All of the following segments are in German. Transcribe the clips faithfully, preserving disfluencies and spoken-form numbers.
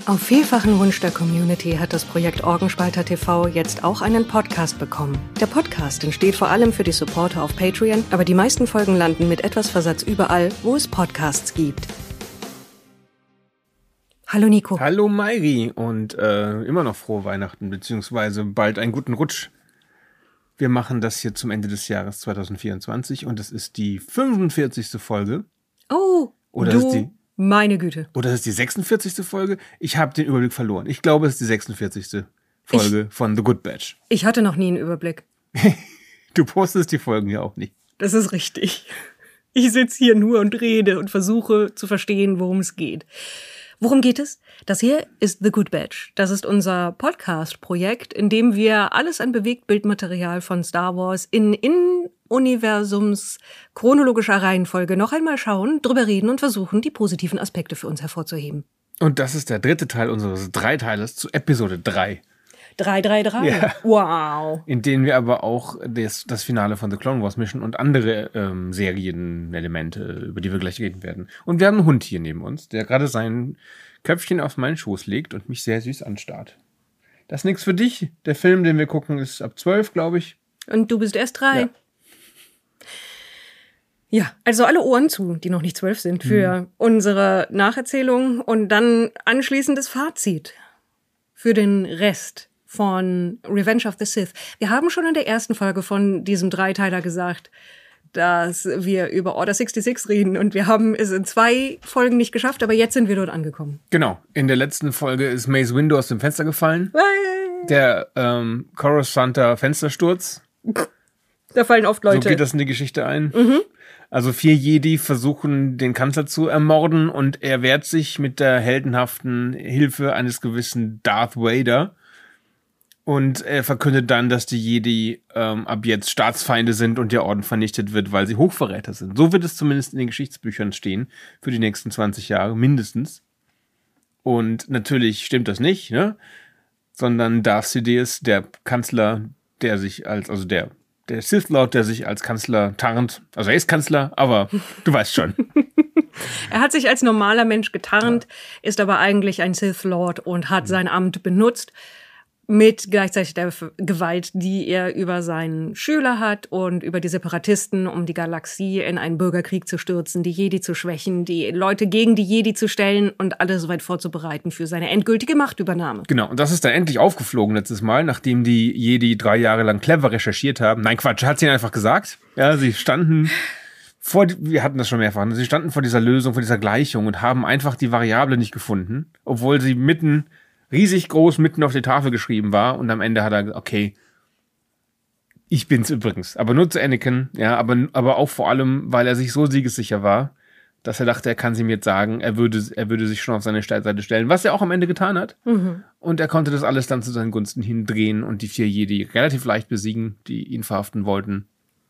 Auf vielfachen Wunsch der Community hat das Projekt Orgenspalter T V jetzt auch einen Podcast bekommen. Der Podcast entsteht vor allem für die Supporter auf Patreon, aber die meisten Folgen landen mit etwas Versatz überall, wo es Podcasts gibt. Hallo Nico. Hallo Mairi und äh, immer noch frohe Weihnachten, beziehungsweise bald einen guten Rutsch. Wir machen das hier zum Ende des Jahres zwanzig vierundzwanzig und das ist die fünfundvierzigste Folge. Oh, Oder du, ist die, meine Güte. Oder ist die sechsundvierzigste Folge? Ich habe den Überblick verloren. Ich glaube, es ist die sechsundvierzigste Folge ich, von The Good Batch. Ich hatte noch nie einen Überblick. Du postest die Folgen ja auch nicht. Das ist richtig. Ich sitze hier nur und rede und versuche zu verstehen, worum es geht. Worum geht es? Das hier ist The Good Batch. Das ist unser Podcast-Projekt, in dem wir alles an Bewegtbildmaterial von Star Wars in, in Universums chronologischer Reihenfolge noch einmal schauen, drüber reden und versuchen, die positiven Aspekte für uns hervorzuheben. Und das ist der dritte Teil unseres Dreiteiles zu Episode drei. drei drei drei? Ja. Wow. In denen wir aber auch das, das Finale von The Clone Wars Mission und andere ähm, Serienelemente, über die wir gleich reden werden. Und wir haben einen Hund hier neben uns, der gerade sein Köpfchen auf meinen Schoß legt und mich sehr süß anstarrt. Das ist nichts für dich. Der Film, den wir gucken, ist ab zwölf, glaube ich. Und du bist erst drei. Ja. Ja, also alle Ohren zu, die noch nicht zwölf sind, für mhm. unsere Nacherzählung und dann anschließendes Fazit für den Rest von Revenge of the Sith. Wir haben schon in der ersten Folge von diesem Dreiteiler gesagt, dass wir über Order sechsundsechzig reden und wir haben es in zwei Folgen nicht geschafft, aber jetzt sind wir dort angekommen. Genau, in der letzten Folge ist Mace Windu aus dem Fenster gefallen. Hey. Der ähm, Coruscanter Fenstersturz. Da fallen oft Leute. So geht das in die Geschichte ein. Mhm. Also vier Jedi versuchen, den Kanzler zu ermorden und er wehrt sich mit der heldenhaften Hilfe eines gewissen Darth Vader. Und er verkündet dann, dass die Jedi ähm, ab jetzt Staatsfeinde sind und der Orden vernichtet wird, weil sie Hochverräter sind. So wird es zumindest in den Geschichtsbüchern stehen für die nächsten zwanzig Jahre, mindestens. Und natürlich stimmt das nicht, ne? Sondern Darth Sidious, der Kanzler, der sich als, also der Der Sith Lord, der sich als Kanzler tarnt. Also er ist Kanzler, aber du weißt schon. Er hat sich als normaler Mensch getarnt, ja. Ist aber eigentlich ein Sith Lord und hat mhm. sein Amt benutzt mit gleichzeitig der Gewalt, die er über seinen Schüler hat und über die Separatisten, um die Galaxie in einen Bürgerkrieg zu stürzen, die Jedi zu schwächen, die Leute gegen die Jedi zu stellen und alle soweit vorzubereiten für seine endgültige Machtübernahme. Genau, und das ist dann endlich aufgeflogen letztes Mal, nachdem die Jedi drei Jahre lang clever recherchiert haben. Nein, Quatsch, hat sie ihnen einfach gesagt. Ja, sie standen vor, wir hatten das schon mehrfach, sie standen vor dieser Lösung, vor dieser Gleichung und haben einfach die Variable nicht gefunden, obwohl sie mitten riesig groß mitten auf der Tafel geschrieben war und am Ende hat er gesagt, okay, ich bin's übrigens, aber nur zu Anakin, ja, aber, aber auch vor allem, weil er sich so siegessicher war, dass er dachte, er kann sie mir jetzt sagen, er würde, er würde sich schon auf seine Seite stellen, was er auch am Ende getan hat. Mhm. Und er konnte das alles dann zu seinen Gunsten hindrehen und die vier Jedi relativ leicht besiegen, die ihn verhaften wollten.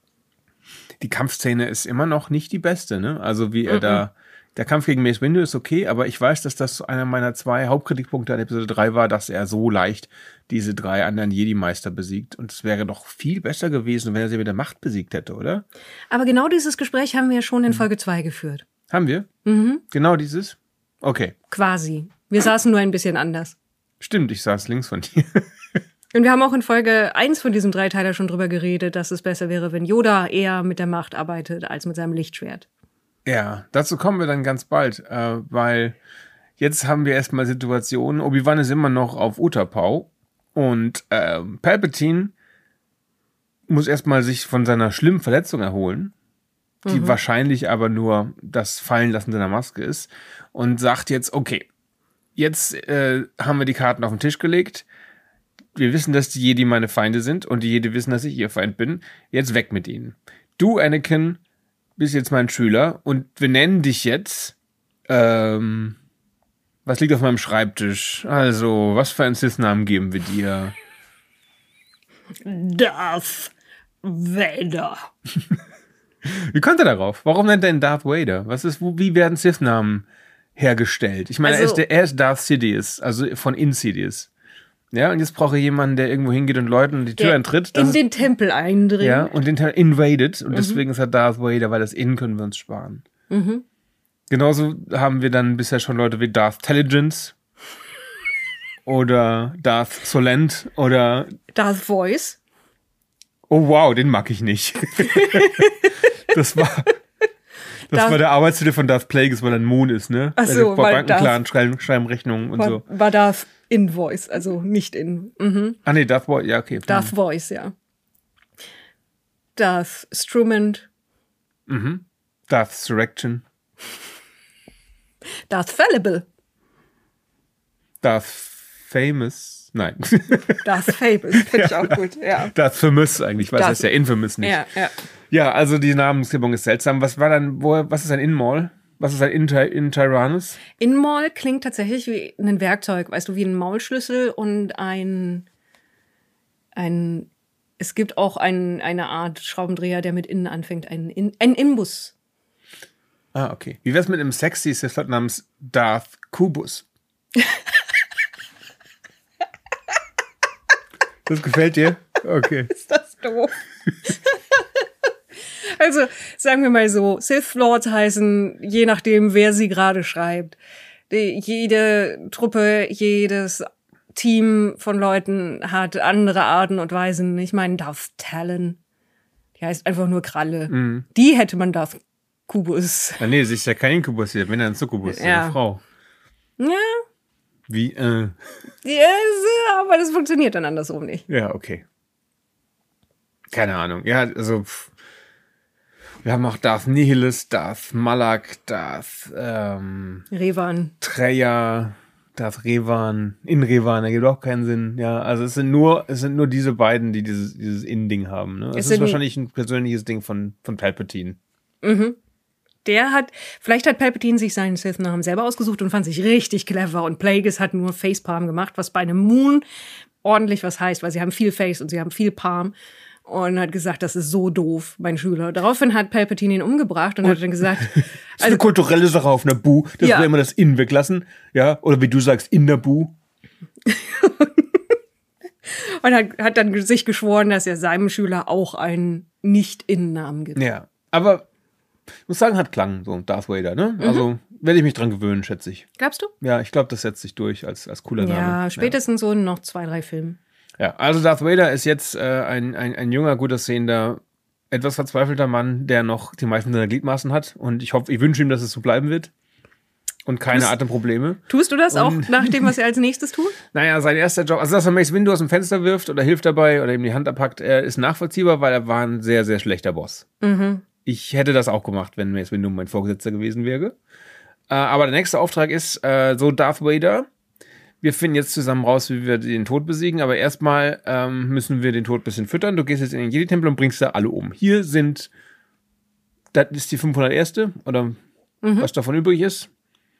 Die Kampfszene ist immer noch nicht die beste, ne? Also wie er mhm. da Der Kampf gegen Mace Windu ist okay, aber ich weiß, dass das einer meiner zwei Hauptkritikpunkte an Episode drei war, dass er so leicht diese drei anderen Jedi-Meister besiegt. Und es wäre doch viel besser gewesen, wenn er sie mit der Macht besiegt hätte, oder? Aber genau dieses Gespräch haben wir schon in Folge zwei geführt. Haben wir? Mhm. Genau dieses? Okay. Quasi. Wir saßen nur ein bisschen anders. Stimmt, ich saß links von dir. Und wir haben auch in Folge eins von diesem Dreiteiler schon drüber geredet, dass es besser wäre, wenn Yoda eher mit der Macht arbeitet, als mit seinem Lichtschwert. Ja, dazu kommen wir dann ganz bald, äh, weil jetzt haben wir erstmal Situationen, Obi-Wan ist immer noch auf Utapau und äh, Palpatine muss erstmal sich von seiner schlimmen Verletzung erholen, die mhm. wahrscheinlich aber nur das Fallenlassen seiner Maske ist und sagt jetzt, okay, jetzt äh, haben wir die Karten auf den Tisch gelegt, wir wissen, dass die Jedi meine Feinde sind und die Jedi wissen, dass ich ihr Feind bin, jetzt weg mit ihnen. Du, Anakin, bist jetzt mein Schüler und wir nennen dich jetzt, ähm, was liegt auf meinem Schreibtisch? Also, was für einen Sith-Namen geben wir dir? Darth Vader. Wie kommt er darauf? Warum nennt er ihn Darth Vader? Was ist, wie werden Sith-Namen hergestellt? Ich meine, also, er, ist der, er ist Darth Sidious, also von Insidious. Ja, und jetzt brauche ich jemanden, der irgendwo hingeht und Leuten die Tür eintritt. In den Tempel eindringt. Ja, und den Tempel invaded. Und mhm. deswegen ist er Darth Vader, weil das In können wir uns sparen. Mhm. Genauso haben wir dann bisher schon Leute wie Darth Telligence. oder Darth Solent oder Darth Voice. Oh wow, den mag ich nicht. das war das Darth, war der Arbeitstitel von Darth Plagueis, weil er ein Moon ist, ne? Ach so, bei weil Bankenclan schreiben, schreiben Rechnungen und war, so. War Darth Invoice, also nicht in. Mhm. Ah nee, Darth Voice, ja okay. Darth Voice, ja. Darth Strument. Mhm. Darth Surrection. Darth Fallible. Darth Famous. Nein. Darth Famous, finde ich auch gut, ja. Darth Famous eigentlich, weil es heißt ja Infamous nicht. Ja, ja. Ja, also die Namensgebung ist seltsam. Was war dann, wo, was ist ein In-Maul? Was ist ein In-Tyrannus? In-Maul klingt tatsächlich wie ein Werkzeug, weißt du, wie ein Maulschlüssel und ein, ein es gibt auch ein, eine Art Schraubendreher, der mit Innen anfängt, ein, In, ein Inbus. Ah, okay. Wie wär's mit einem sexy Sith namens Darth Kubus? Das gefällt dir? Okay. Ist das doof? Also, sagen wir mal so, Sith Lords heißen, je nachdem, wer sie gerade schreibt. Die, jede Truppe, jedes Team von Leuten hat andere Arten und Weisen. Ich meine, Darth Talon, die heißt einfach nur Kralle. Mhm. Die hätte man Darth Kubus. Ah, nee, sie ist ja kein Inkubus hier, wenn er ein Succubus, ja. Eine Frau. Ja. Wie, äh. Ja, aber das funktioniert dann andersrum nicht. Ja, okay. Keine Ahnung. Ja, also, pff. Wir haben auch Darth Nihilus, Darth Malak, Darth, ähm. Revan. Treya, Darth Revan, in Revan, der gibt auch keinen Sinn. Ja, also es sind nur, es sind nur diese beiden, die dieses, dieses In-Ding haben, ne? Es, es ist wahrscheinlich ein persönliches Ding von, von Palpatine. Mhm. Der hat, vielleicht hat Palpatine sich seinen Sith-Namen selber ausgesucht und fand sich richtig clever und Plagueis hat nur Facepalm gemacht, was bei einem Moon ordentlich was heißt, weil sie haben viel Face und sie haben viel Palm und hat gesagt, das ist so doof, mein Schüler. Daraufhin hat Palpatine ihn umgebracht und, und hat dann gesagt... das ist also, eine kulturelle Sache auf einer Bu, dass ja. wir immer das In weglassen, ja, oder wie du sagst, in der Bu. Und hat, hat dann sich geschworen, dass er seinem Schüler auch einen Nicht-In-Namen gibt. Ja, aber ich muss sagen, hat Klang, so Darth Vader, ne? Mhm. Also werde ich mich dran gewöhnen, schätze ich. Glaubst du? Ja, ich glaube, das setzt sich durch als, als cooler Name. Ja, spätestens ja. so in noch zwei, drei Filmen. Ja, also Darth Vader ist jetzt äh, ein, ein, ein junger, gut aussehender, etwas verzweifelter Mann, der noch die meisten seiner Gliedmaßen hat. Und ich hoffe, ich wünsche ihm, dass es so bleiben wird. Und keine tust, Atemprobleme. Tust du das und, auch nach dem, was er als nächstes tut? Naja, sein erster Job, also dass er Mace Windu aus dem Fenster wirft oder hilft dabei oder ihm die Hand abpackt, er ist nachvollziehbar, weil er war ein sehr, sehr schlechter Boss. Mhm. Ich hätte das auch gemacht, wenn Mace Windu mein Vorgesetzter gewesen wäre. Äh, aber der nächste Auftrag ist, äh, so Darth Vader, wir finden jetzt zusammen raus, wie wir den Tod besiegen, aber erstmal ähm, müssen wir den Tod ein bisschen füttern. Du gehst jetzt in den Jedi-Tempel und bringst da alle um. Hier sind, das ist die fünfhunderterste oder mhm. was davon übrig ist.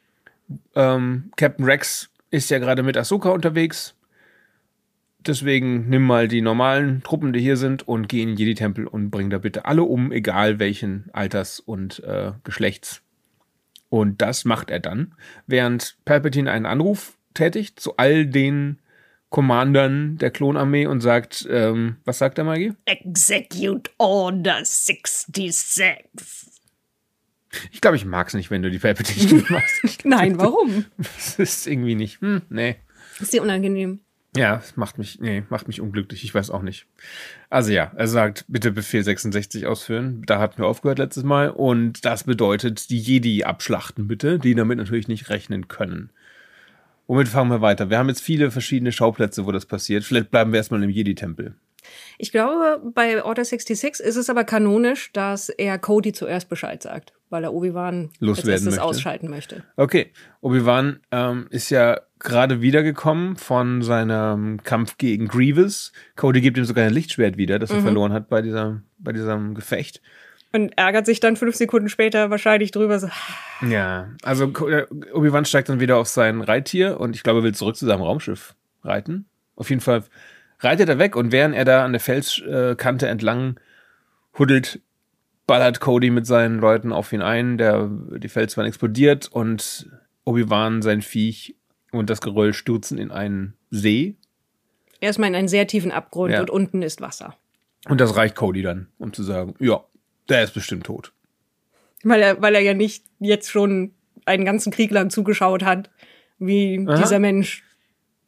Ähm, Captain Rex ist ja gerade mit Ahsoka unterwegs. Deswegen nimm mal die normalen Truppen, die hier sind, und geh in den Jedi-Tempel und bring da bitte alle um, egal welchen Alters und äh, Geschlechts. Und das macht er dann, während Palpatine einen Anruf tätigt zu all den Commandern der Klonarmee und sagt, ähm, was sagt er, Maggie? Execute Order sechsundsechzig. Ich glaube, ich mag es nicht, wenn du die Palpatine machst. Nein, warum? Das ist irgendwie nicht, hm, nee. Ist dir unangenehm? Ja, es macht mich, nee, macht mich unglücklich, ich weiß auch nicht. Also ja, er sagt, bitte Befehl sechsundsechzig ausführen. Da hatten wir aufgehört letztes Mal. Und das bedeutet, die Jedi abschlachten bitte, die damit natürlich nicht rechnen können. Womit fangen wir weiter? Wir haben jetzt viele verschiedene Schauplätze, wo das passiert. Vielleicht bleiben wir erstmal im Jedi-Tempel. Ich glaube, bei Order sechsundsechzig ist es aber kanonisch, dass er Cody zuerst Bescheid sagt, weil er Obi-Wan als erstes ausschalten möchte. Okay, Obi-Wan ähm, ist ja gerade wiedergekommen von seinem Kampf gegen Grievous. Cody gibt ihm sogar ein Lichtschwert wieder, das er mhm. verloren hat bei, dieser, bei diesem Gefecht. Und ärgert sich dann fünf Sekunden später wahrscheinlich drüber. So. Ja, also Obi-Wan steigt dann wieder auf sein Reittier und ich glaube, er will zurück zu seinem Raumschiff reiten. Auf jeden Fall reitet er weg und während er da an der Felskante entlang huddelt, ballert Cody mit seinen Leuten auf ihn ein. Der, die Felswand explodiert und Obi-Wan, sein Viech und das Geröll stürzen in einen See. Erstmal in einen sehr tiefen Abgrund ja. und unten ist Wasser. Und das reicht Cody dann, um zu sagen, ja, der ist bestimmt tot. Weil er, weil er ja nicht jetzt schon einen ganzen Krieg lang zugeschaut hat, wie Aha. dieser Mensch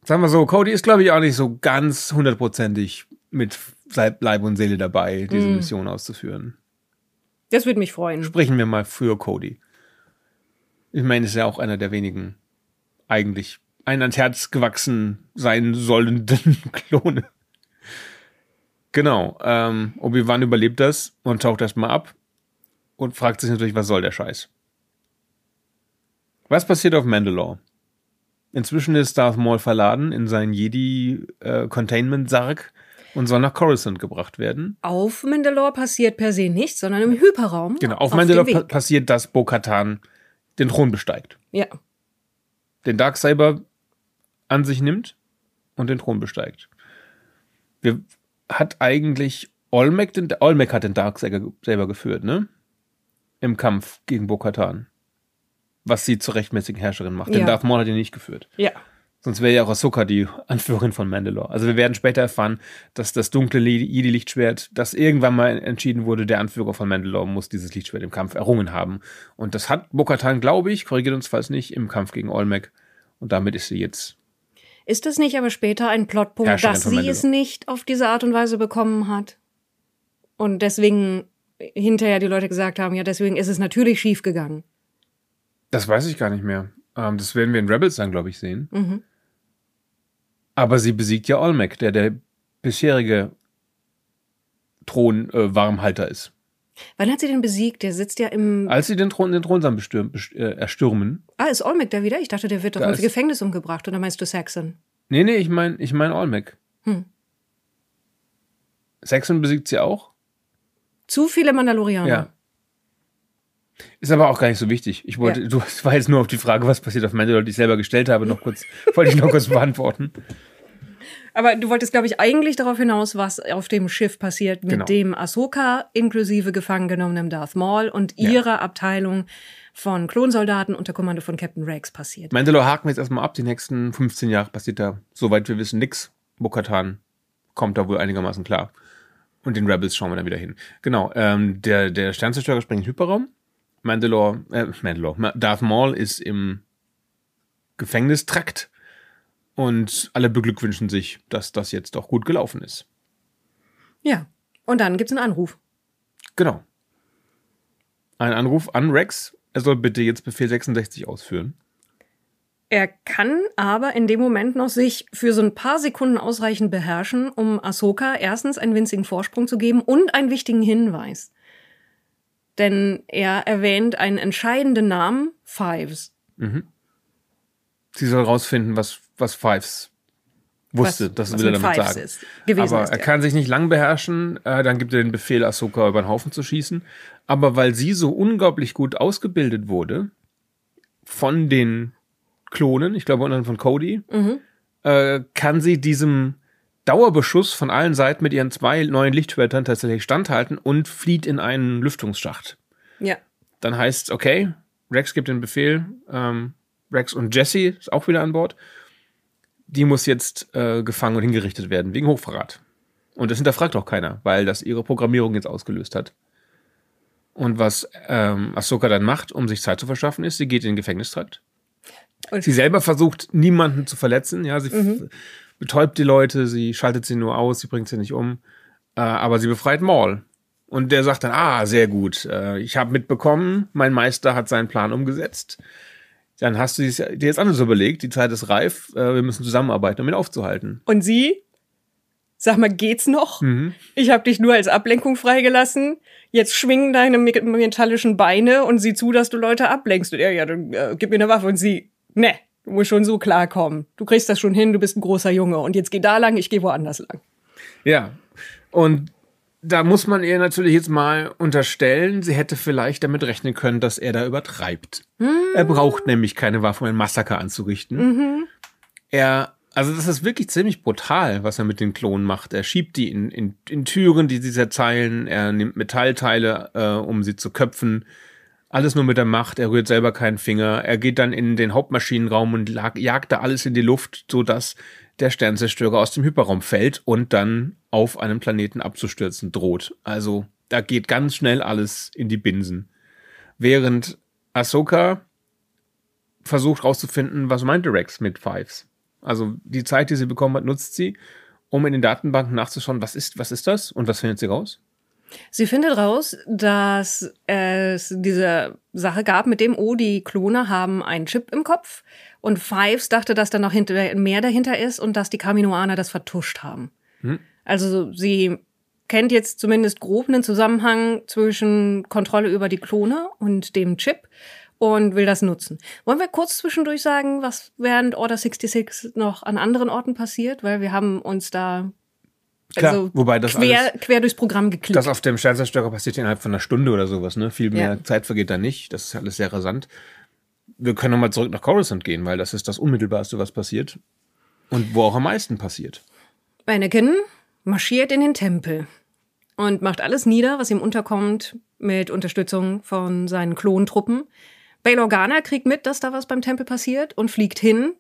Sagen wir so, Cody ist, glaube ich, auch nicht so ganz hundertprozentig mit Leib und Seele dabei, diese mm. Mission auszuführen. Das würde mich freuen. Sprechen wir mal für Cody. Ich meine, ist ja auch einer der wenigen eigentlich ein ans Herz gewachsen sein sollenden Klone. Genau. Ähm, Obi-Wan überlebt das und taucht erstmal ab und fragt sich natürlich, was soll der Scheiß? Was passiert auf Mandalore? Inzwischen ist Darth Maul verladen in seinen Jedi-Containment-Sarg äh, und soll nach Coruscant gebracht werden. Auf Mandalore passiert per se nichts, sondern im Hyperraum. Genau, auf, auf Mandalore pa- passiert, dass Bo-Katan den Thron besteigt. Ja. Den Darksaber an sich nimmt und den Thron besteigt. Wir, hat eigentlich Olmec, den, Olmec hat den Darksaber geführt, ne? Im Kampf gegen Bo-Katan. Was sie zur rechtmäßigen Herrscherin macht. Ja. Den Darth Maul hat ihn nicht geführt. Ja. Sonst wäre ja auch Ahsoka die Anführerin von Mandalore. Also wir werden später erfahren, dass das dunkle Jedi-Lichtschwert, das irgendwann mal entschieden wurde, der Anführer von Mandalore muss dieses Lichtschwert im Kampf errungen haben. Und das hat Bo-Katan, glaube ich, korrigiert uns falls nicht, im Kampf gegen Olmec. Und damit ist sie jetzt... Ist das nicht aber später ein Plotpunkt, Herrscherin dass sie es nicht auf diese Art und Weise bekommen hat? Und deswegen hinterher die Leute gesagt haben, ja, deswegen ist es natürlich schief gegangen. Das weiß ich gar nicht mehr. Ähm, das werden wir in Rebels dann, glaube ich, sehen. Mhm. Aber sie besiegt ja Olmec, der der bisherige Thron-Warmhalter äh, ist. Wann hat sie den besiegt? Der sitzt ja im... Als sie den Thron, den Thronsaal bestürm, best, äh, erstürmen. Ah, ist Olmec da wieder? Ich dachte, der wird doch ins Gefängnis umgebracht. Oder meinst du Saxon? Nee, nee, ich meine ich mein Olmec. Hm. Saxon besiegt sie auch? Zu viele Mandalorianer. Ja. Ist aber auch gar nicht so wichtig. Ich wollte, ja. du war jetzt nur auf die Frage, was passiert auf Mandalore, die ich selber gestellt habe, noch kurz, wollte ich noch kurz beantworten. Aber du wolltest, glaube ich, eigentlich darauf hinaus, was auf dem Schiff passiert, mit genau. dem Ahsoka inklusive gefangen genommenem Darth Maul und ja. ihrer Abteilung von Klonsoldaten unter Kommando von Captain Rex passiert. Mandalore haken wir jetzt erstmal ab. Die nächsten fünfzehn Jahre passiert da, soweit wir wissen, nix. Bo-Katan kommt da wohl einigermaßen klar. Und den Rebels schauen wir dann wieder hin. Genau, ähm, der, der Sternzerstörer springt in den Hyperraum. Mandalore, äh, Mandalore, Darth Maul ist im Gefängnistrakt und alle beglückwünschen sich, dass das jetzt doch gut gelaufen ist. Ja, und dann gibt's einen Anruf. Genau. Ein Anruf an Rex, er soll bitte jetzt Befehl sechsundsechzig ausführen. Er kann aber in dem Moment noch sich für so ein paar Sekunden ausreichend beherrschen, um Ahsoka erstens einen winzigen Vorsprung zu geben und einen wichtigen Hinweis. Denn er erwähnt einen entscheidenden Namen, Fives. Mhm. Sie soll rausfinden, was, was Fives wusste. Was, das was will er damit Fives sagen. Ist, gewesen Aber ist, er ja. kann sich nicht lang beherrschen. Äh, dann gibt er den Befehl, Ahsoka über den Haufen zu schießen. Aber weil sie so unglaublich gut ausgebildet wurde von den Klonen, ich glaube unter anderem von Cody, Mhm. äh, kann sie diesem Dauerbeschuss von allen Seiten mit ihren zwei neuen Lichtschwertern tatsächlich standhalten und flieht in einen Lüftungsschacht. Ja. Dann heißt es, okay, Rex gibt den Befehl, ähm, Rex und Jessie ist auch wieder an Bord. Die muss jetzt äh, gefangen und hingerichtet werden, wegen Hochverrat. Und das hinterfragt auch keiner, weil das ihre Programmierung jetzt ausgelöst hat. Und was ähm, Ahsoka dann macht, um sich Zeit zu verschaffen, ist, sie geht in den Gefängnistrakt. Und sie selber versucht, niemanden zu verletzen. Ja, sie mhm. f- betäubt die Leute, sie schaltet sie nur aus, sie bringt sie nicht um. Äh, aber sie befreit Maul. Und der sagt dann, ah, sehr gut, äh, ich habe mitbekommen, mein Meister hat seinen Plan umgesetzt. Dann hast du dir jetzt anders überlegt, die Zeit ist reif, äh, wir müssen zusammenarbeiten, um ihn aufzuhalten. Und sie? Sag mal, geht's noch? Mhm. Ich habe dich nur als Ablenkung freigelassen. Jetzt schwingen deine me- metallischen Beine und sieh zu, dass du Leute ablenkst. Und er, ja, dann äh, gib mir eine Waffe. Und sie, ne, du musst schon so klarkommen. Du kriegst das schon hin, du bist ein großer Junge. Und jetzt geh da lang, ich geh woanders lang. Ja, und da muss man ihr natürlich jetzt mal unterstellen, sie hätte vielleicht damit rechnen können, dass er da übertreibt. Mhm. Er braucht nämlich keine Waffe, um ein Massaker anzurichten. Mhm. Er, also das ist wirklich ziemlich brutal, was er mit den Klonen macht. Er schiebt die in, in, in Türen, die sie zerteilen. Er nimmt Metallteile, äh, um sie zu köpfen. Alles nur mit der Macht. Er rührt selber keinen Finger. Er geht dann in den Hauptmaschinenraum und lag, jagt da alles in die Luft, sodass der Sternzerstörer aus dem Hyperraum fällt und dann auf einem Planeten abzustürzen droht. Also da geht ganz schnell alles in die Binsen. Während Ahsoka versucht rauszufinden, was meinte Rex mit Fives. Also die Zeit, die sie bekommen hat, nutzt sie, um in den Datenbanken nachzuschauen, was ist, was ist das und was findet sie raus? Sie findet raus, dass es diese Sache gab, mit dem, oh, die Klone haben einen Chip im Kopf und Fives dachte, dass da noch hinter, mehr dahinter ist und dass die Kaminoaner das vertuscht haben. Hm. Also sie kennt jetzt zumindest grob einen Zusammenhang zwischen Kontrolle über die Klone und dem Chip und will das nutzen. Wollen wir kurz zwischendurch sagen, was während Order sechsundsechzig noch an anderen Orten passiert? Weil wir haben uns da Klar, also wobei das quer, alles, quer durchs Programm geklickt. Das auf dem Sternzerstörer passiert innerhalb von einer Stunde oder sowas, ne? Viel mehr ja. Zeit vergeht da nicht. Das ist alles sehr rasant. Wir können nochmal zurück nach Coruscant gehen, weil das ist das Unmittelbarste, was passiert. Und wo auch am meisten passiert. Anakin marschiert in den Tempel und macht alles nieder, was ihm unterkommt, mit Unterstützung von seinen Klontruppen. Bail Organa kriegt mit, dass da was beim Tempel passiert und fliegt hin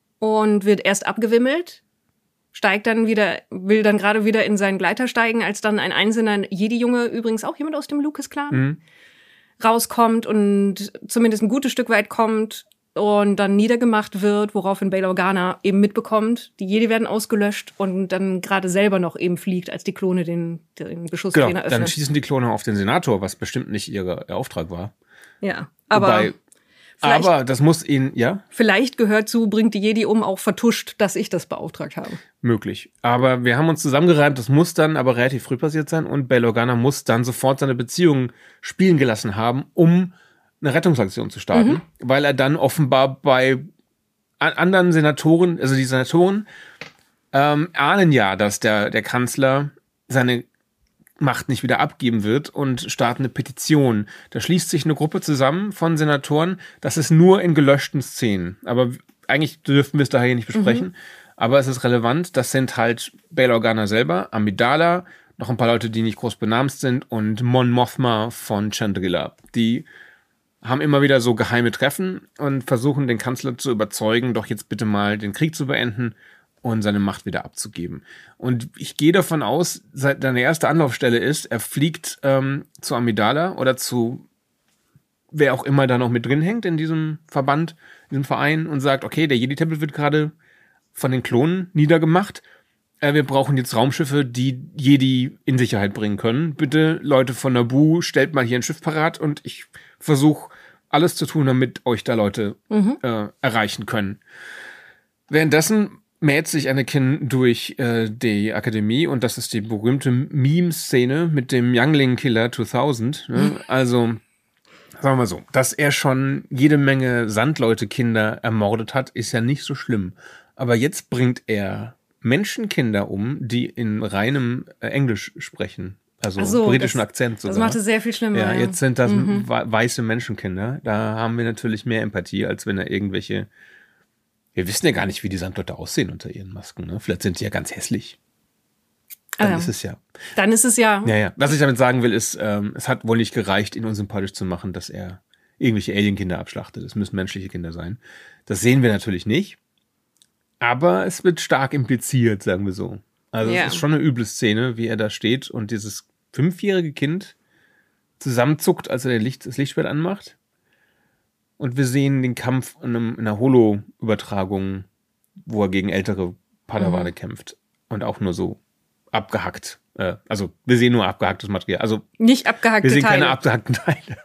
und wird erst abgewimmelt, steigt dann wieder, will dann gerade wieder in seinen Gleiter steigen, als dann ein einzelner Jedi-Junge, übrigens auch jemand aus dem Lucas-Clan, mhm. rauskommt und zumindest ein gutes Stück weit kommt und dann niedergemacht wird, woraufhin Bail Organa eben mitbekommt, die Jedi werden ausgelöscht und dann gerade selber noch eben fliegt, als die Klone den, den Beschusstrainer genau, öffnen. Dann schießen die Klone auf den Senator, was bestimmt nicht ihr, ihr Auftrag war. Ja, aber... Wobei, aber das muss ihn, ja? Vielleicht gehört zu, bringt die Jedi um, auch vertuscht, dass ich das beauftragt habe. Möglich. Aber wir haben uns zusammengereimt, das muss dann aber relativ früh passiert sein und Bail Organa muss dann sofort seine Beziehung spielen gelassen haben, um eine Rettungsaktion zu starten, mhm. weil er dann offenbar bei anderen Senatoren, also die Senatoren, ähm, ahnen ja, dass der, der Kanzler seine Macht nicht wieder abgeben wird und starten eine Petition. Da schließt sich eine Gruppe zusammen von Senatoren. Das ist nur in gelöschten Szenen. Aber eigentlich dürften wir es daher nicht besprechen. Mhm. Aber es ist relevant. Das sind halt Bail Organa selber, Amidala, noch ein paar Leute, die nicht groß benamst sind und Mon Mothma von Chandrila. Die haben immer wieder so geheime Treffen und versuchen den Kanzler zu überzeugen, doch jetzt bitte mal den Krieg zu beenden und seine Macht wieder abzugeben. Und ich gehe davon aus, seine erste Anlaufstelle ist, er fliegt ähm, zu Amidala oder zu wer auch immer da noch mit drin hängt in diesem Verband, in diesem Verein und sagt, okay, der Jedi-Tempel wird gerade von den Klonen niedergemacht. Äh, wir brauchen jetzt Raumschiffe, die Jedi in Sicherheit bringen können. Bitte, Leute von Naboo, stellt mal hier ein Schiff parat und ich versuche alles zu tun, damit euch da Leute mhm. äh, erreichen können. Währenddessen mäht sich Anakin durch äh, die Akademie und das ist die berühmte Meme-Szene mit dem Youngling-Killer zweitausend. Ne? Also, sagen wir mal so, dass er schon jede Menge Sandleute-Kinder ermordet hat, ist ja nicht so schlimm. Aber jetzt bringt er Menschenkinder um, die in reinem äh, Englisch sprechen. Also so, britischen das, Akzent sogar. Das macht es sehr viel schlimmer. Ja, ja. jetzt sind das mhm. weiße Menschenkinder. Da haben wir natürlich mehr Empathie, als wenn er irgendwelche... Wir wissen ja gar nicht, wie die Sandleute aussehen unter ihren Masken. Ne? Vielleicht sind die ja ganz hässlich. Dann ah, ist es ja. Dann ist es ja. Ja, ja. Was ich damit sagen will, ist, ähm, es hat wohl nicht gereicht, ihn unsympathisch zu machen, dass er irgendwelche Alienkinder abschlachtet. Es müssen menschliche Kinder sein. Das sehen wir natürlich nicht. Aber es wird stark impliziert, sagen wir so. Also ja. Es ist schon eine üble Szene, wie er da steht und dieses fünfjährige Kind zusammenzuckt, als er Licht, das Lichtschwert anmacht. Und wir sehen den Kampf in, einem, in einer Holo-Übertragung, wo er gegen ältere Padawane mhm. kämpft. Und auch nur so abgehackt. Äh, also wir sehen nur abgehacktes Material. Also nicht abgehackte Teile. Wir sehen Teile. keine abgehackten Teile.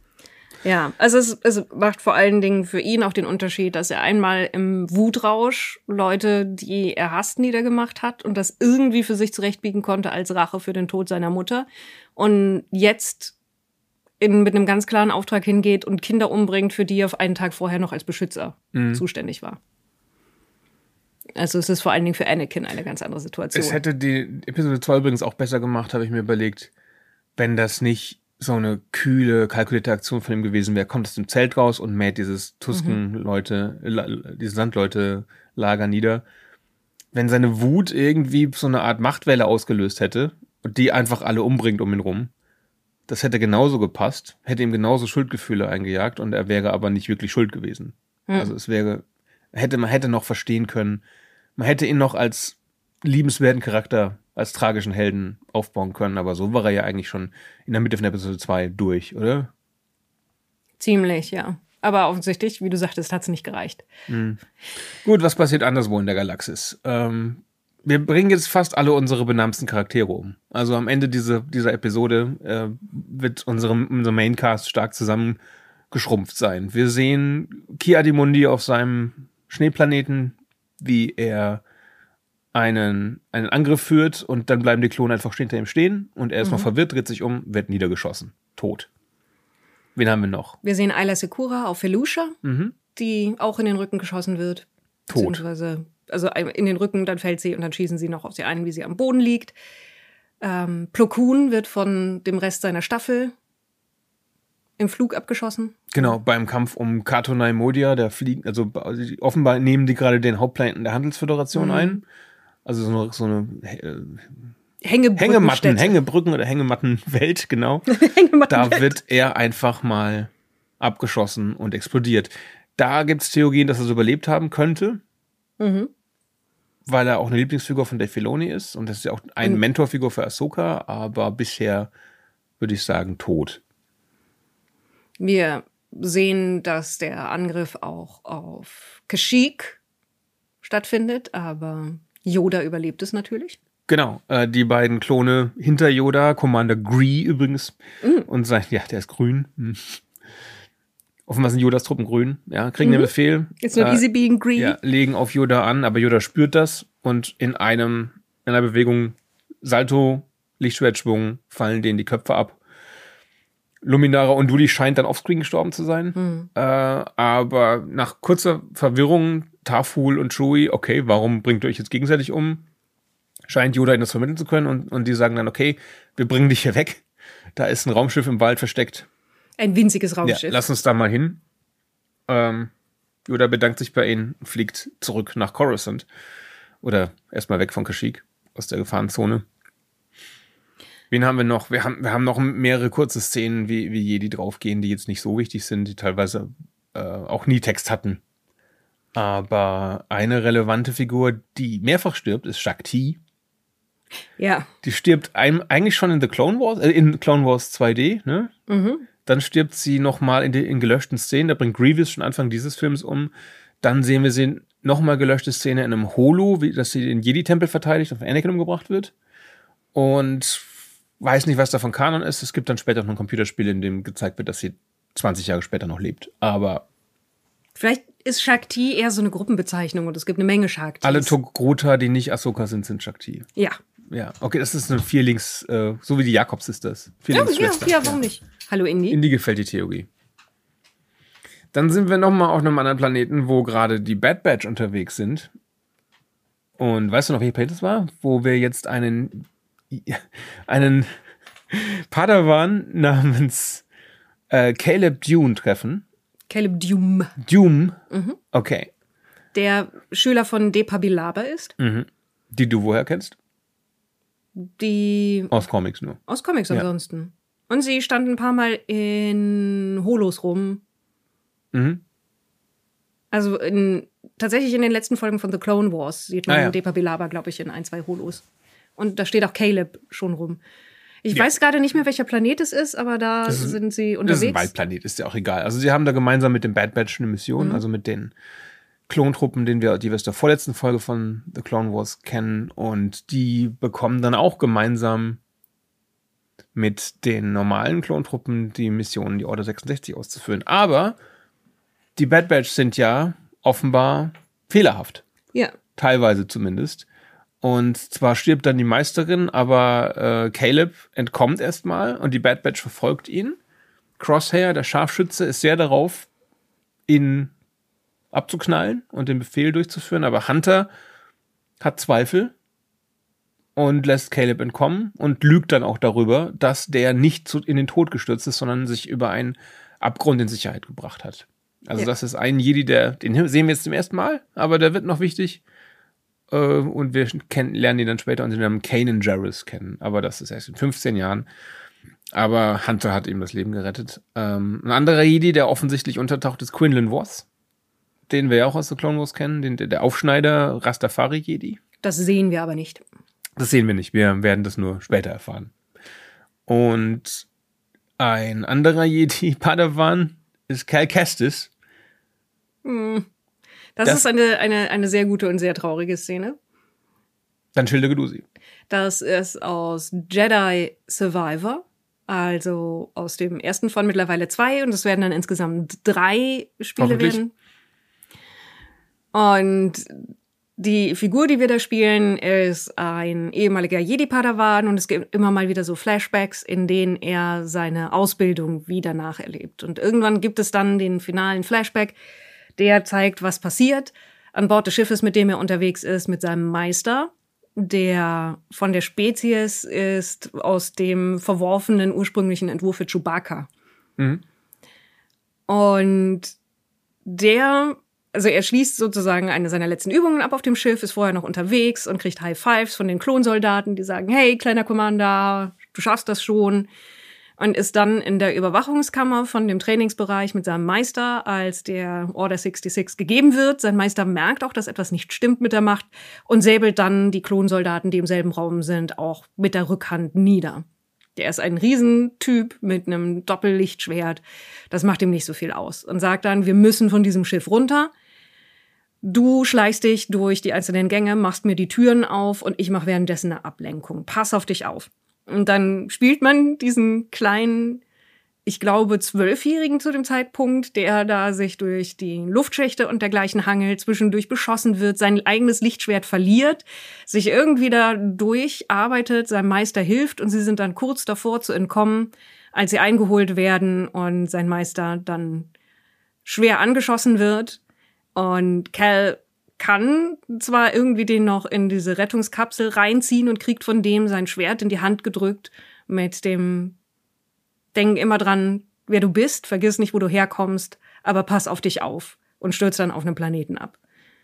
Ja, also es, es macht vor allen Dingen für ihn auch den Unterschied, dass er einmal im Wutrausch Leute, die er hasst, niedergemacht hat und das irgendwie für sich zurechtbiegen konnte als Rache für den Tod seiner Mutter. Und jetzt in, mit einem ganz klaren Auftrag hingeht und Kinder umbringt, für die er einen Tag vorher noch als Beschützer mhm. zuständig war. Also es ist vor allen Dingen für Anakin eine ganz andere Situation. Es hätte die Episode zwei übrigens auch besser gemacht, habe ich mir überlegt, wenn das nicht so eine kühle, kalkulierte Aktion von ihm gewesen wäre. Kommt aus dem Zelt raus und mäht dieses Tusken-Leute, mhm. diese Sandleute-Lager nieder. Wenn seine Wut irgendwie so eine Art Machtwelle ausgelöst hätte und die einfach alle umbringt um ihn rum, das hätte genauso gepasst, hätte ihm genauso Schuldgefühle eingejagt und er wäre aber nicht wirklich schuld gewesen. Hm. Also es wäre, hätte, man hätte noch verstehen können, man hätte ihn noch als liebenswerten Charakter, als tragischen Helden aufbauen können, aber so war er ja eigentlich schon in der Mitte von Episode zwei durch, oder? Ziemlich, ja. Aber offensichtlich, wie du sagtest, hat es nicht gereicht. Mhm. Gut, was passiert anderswo in der Galaxis? Ähm, wir bringen jetzt fast alle unsere benannten Charaktere um. Also am Ende dieser, dieser Episode äh, wird unsere, unser Maincast stark zusammengeschrumpft sein. Wir sehen Ki-Adi-Mundi auf seinem Schneeplaneten, wie er einen, einen Angriff führt und dann bleiben die Klone einfach hinter ihm stehen und er ist mhm. noch verwirrt, dreht sich um, wird niedergeschossen. Tot. Wen haben wir noch? Wir sehen Ayla Secura auf Felucia, mhm. die auch in den Rücken geschossen wird. Tot. Beziehungsweise, also in den Rücken, dann fällt sie und dann schießen sie noch auf sie ein, wie sie am Boden liegt. Ähm, Plo Koon wird von dem Rest seiner Staffel im Flug abgeschossen. Genau, beim Kampf um Cato Modia, der fliegt, also offenbar nehmen die gerade den Hauptplaneten der Handelsföderation mhm. ein. Also so eine, so eine äh, Hängematten, Hängebrücken oder Hängemattenwelt, genau. Da wird er einfach mal abgeschossen und explodiert. Da gibt es Theorien, dass er es überlebt haben könnte, mhm. weil er auch eine Lieblingsfigur von Dave Filoni ist und das ist ja auch eine mhm. Mentorfigur für Ahsoka, aber bisher würde ich sagen tot. Wir sehen, dass der Angriff auch auf Kashyyyk stattfindet, aber Yoda überlebt es natürlich. Genau, äh, die beiden Klone hinter Yoda, Commander Gree übrigens, mm. und sein, ja, der ist grün. Hm. Offenbar sind Yodas Truppen grün, ja, kriegen mm. den Befehl. It's not äh, easy being green. Ja, legen auf Yoda an, aber Yoda spürt das und in einem, in einer Bewegung Salto, Lichtschwertschwung, fallen denen die Köpfe ab. Luminara Unduli scheint dann offscreen gestorben zu sein, mm. äh, aber nach kurzer Verwirrung, Taful und Chewie, okay, warum bringt ihr euch jetzt gegenseitig um? Scheint Yoda ihnen das vermitteln zu können und, und die sagen dann, okay, wir bringen dich hier weg. Da ist ein Raumschiff im Wald versteckt. Ein winziges Raumschiff. Ja, lass uns da mal hin. Ähm, Yoda bedankt sich bei ihnen, fliegt zurück nach Coruscant. Oder erstmal weg von Kashyyyk, aus der Gefahrenzone. Wen haben wir noch? Wir haben, wir haben noch mehrere kurze Szenen, wie, wie Jedi draufgehen, die jetzt nicht so wichtig sind, die teilweise äh, auch nie Text hatten. Aber eine relevante Figur, die mehrfach stirbt, ist Shaak-Ti. Ja. Die stirbt ein, eigentlich schon in The Clone Wars, äh, in Clone Wars zwei D, ne? Mhm. Dann stirbt sie nochmal in, in gelöschten Szenen, da bringt Grievous schon Anfang dieses Films um. Dann sehen wir sie nochmal gelöschte Szene in einem Holo, wie, dass sie den Jedi-Tempel verteidigt und von Anakin umgebracht wird. Und weiß nicht, was davon Kanon ist. Es gibt dann später noch ein Computerspiel, in dem gezeigt wird, dass sie zwanzig Jahre später noch lebt. Aber vielleicht ist Shaak-Ti eher so eine Gruppenbezeichnung und es gibt eine Menge Shaak-Tis. Alle Togruta, die nicht Ahsoka sind, sind Shaak-Ti. Ja. Ja, okay, das ist eine Vierlings, äh, so wie die Jakobs-Sisters. Ja, ja, ja, warum nicht? Hallo Indy. Indy gefällt die Theorie. Dann sind wir nochmal auf einem anderen Planeten, wo gerade die Bad Batch unterwegs sind. Und weißt du noch, welcher Planet das war? Wo wir jetzt einen, einen Padawan namens äh, Caleb Dune treffen. Caleb Dume. Dume? Mhm. Okay. Der Schüler von Depa Billaba ist. Mhm. Die du woher kennst? Die... Aus Comics nur. Aus Comics ja. ansonsten. Und sie stand ein paar Mal in Holos rum. Mhm. Also in, tatsächlich in den letzten Folgen von The Clone Wars sieht man ah, ja. Depa Billaba, glaube ich, in ein, zwei Holos. Und da steht auch Caleb schon rum. Ich ja. weiß gerade nicht mehr, welcher Planet es ist, aber da ist, sind sie unterwegs. Das ist ein Waldplanet, ist ja auch egal. Also sie haben da gemeinsam mit dem Bad Batch eine Mission, mhm. also mit den Klontruppen, den wir, die wir aus der vorletzten Folge von The Clone Wars kennen. Und die bekommen dann auch gemeinsam mit den normalen Klontruppen die Mission, die Order sechsundsechzig auszuführen. Aber die Bad Batch sind ja offenbar fehlerhaft. Ja. Teilweise zumindest. Und zwar stirbt dann die Meisterin, aber äh, Caleb entkommt erstmal und die Bad Batch verfolgt ihn. Crosshair, der Scharfschütze, ist sehr darauf, ihn abzuknallen und den Befehl durchzuführen. Aber Hunter hat Zweifel und lässt Caleb entkommen und lügt dann auch darüber, dass der nicht zu, in den Tod gestürzt ist, sondern sich über einen Abgrund in Sicherheit gebracht hat. Also ja. das ist ein Jedi, der, den sehen wir jetzt zum ersten Mal, aber der wird noch wichtig. Äh, und wir kennen, lernen ihn dann später unter dem Namen Kanan Jarrus kennen. Aber das ist erst in fünfzehn Jahren. Aber Hunter hat ihm das Leben gerettet. Ähm, ein anderer Jedi, der offensichtlich untertaucht, ist Quinlan Voss. Den wir ja auch aus The Clone Wars kennen. Den, der Aufschneider Rastafari-Jedi. Das sehen wir aber nicht. Das sehen wir nicht. Wir werden das nur später erfahren. Und ein anderer Jedi, Padawan, ist Cal Kestis. Das, das ist eine, eine, eine sehr gute und sehr traurige Szene. Dann schildere du sie. Das ist aus Jedi Survivor, also aus dem ersten von mittlerweile zwei. Und es werden dann insgesamt drei Spiele werden. Und die Figur, die wir da spielen, ist ein ehemaliger Jedi-Padawan. Und es gibt immer mal wieder so Flashbacks, in denen er seine Ausbildung wieder nacherlebt. Und irgendwann gibt es dann den finalen Flashback, der zeigt, was passiert an Bord des Schiffes, mit dem er unterwegs ist, mit seinem Meister, der von der Spezies ist aus dem verworfenen ursprünglichen Entwurf für Chewbacca. Mhm. Und der, also er schließt sozusagen eine seiner letzten Übungen ab auf dem Schiff, ist vorher noch unterwegs und kriegt High Fives von den Klonsoldaten, die sagen, hey, kleiner Commander, du schaffst das schon. Und ist dann in der Überwachungskammer von dem Trainingsbereich mit seinem Meister, als der Order sechsundsechzig gegeben wird. Sein Meister merkt auch, dass etwas nicht stimmt mit der Macht und säbelt dann die Klonsoldaten, die im selben Raum sind, auch mit der Rückhand nieder. Der ist ein Riesentyp mit einem Doppellichtschwert. Das macht ihm nicht so viel aus. Und sagt dann, wir müssen von diesem Schiff runter. Du schleichst dich durch die einzelnen Gänge, machst mir die Türen auf und ich mache währenddessen eine Ablenkung. Pass auf dich auf. Und dann spielt man diesen kleinen, ich glaube, Zwölfjährigen zu dem Zeitpunkt, der da sich durch die Luftschächte und dergleichen hangelt, zwischendurch beschossen wird, sein eigenes Lichtschwert verliert, sich irgendwie da durcharbeitet, seinem Meister hilft und sie sind dann kurz davor zu entkommen, als sie eingeholt werden und sein Meister dann schwer angeschossen wird. Und Cal kann zwar irgendwie den noch in diese Rettungskapsel reinziehen und kriegt von dem sein Schwert in die Hand gedrückt mit dem Denk immer dran, wer du bist, vergiss nicht, wo du herkommst, aber pass auf dich auf und stürzt dann auf einem Planeten ab.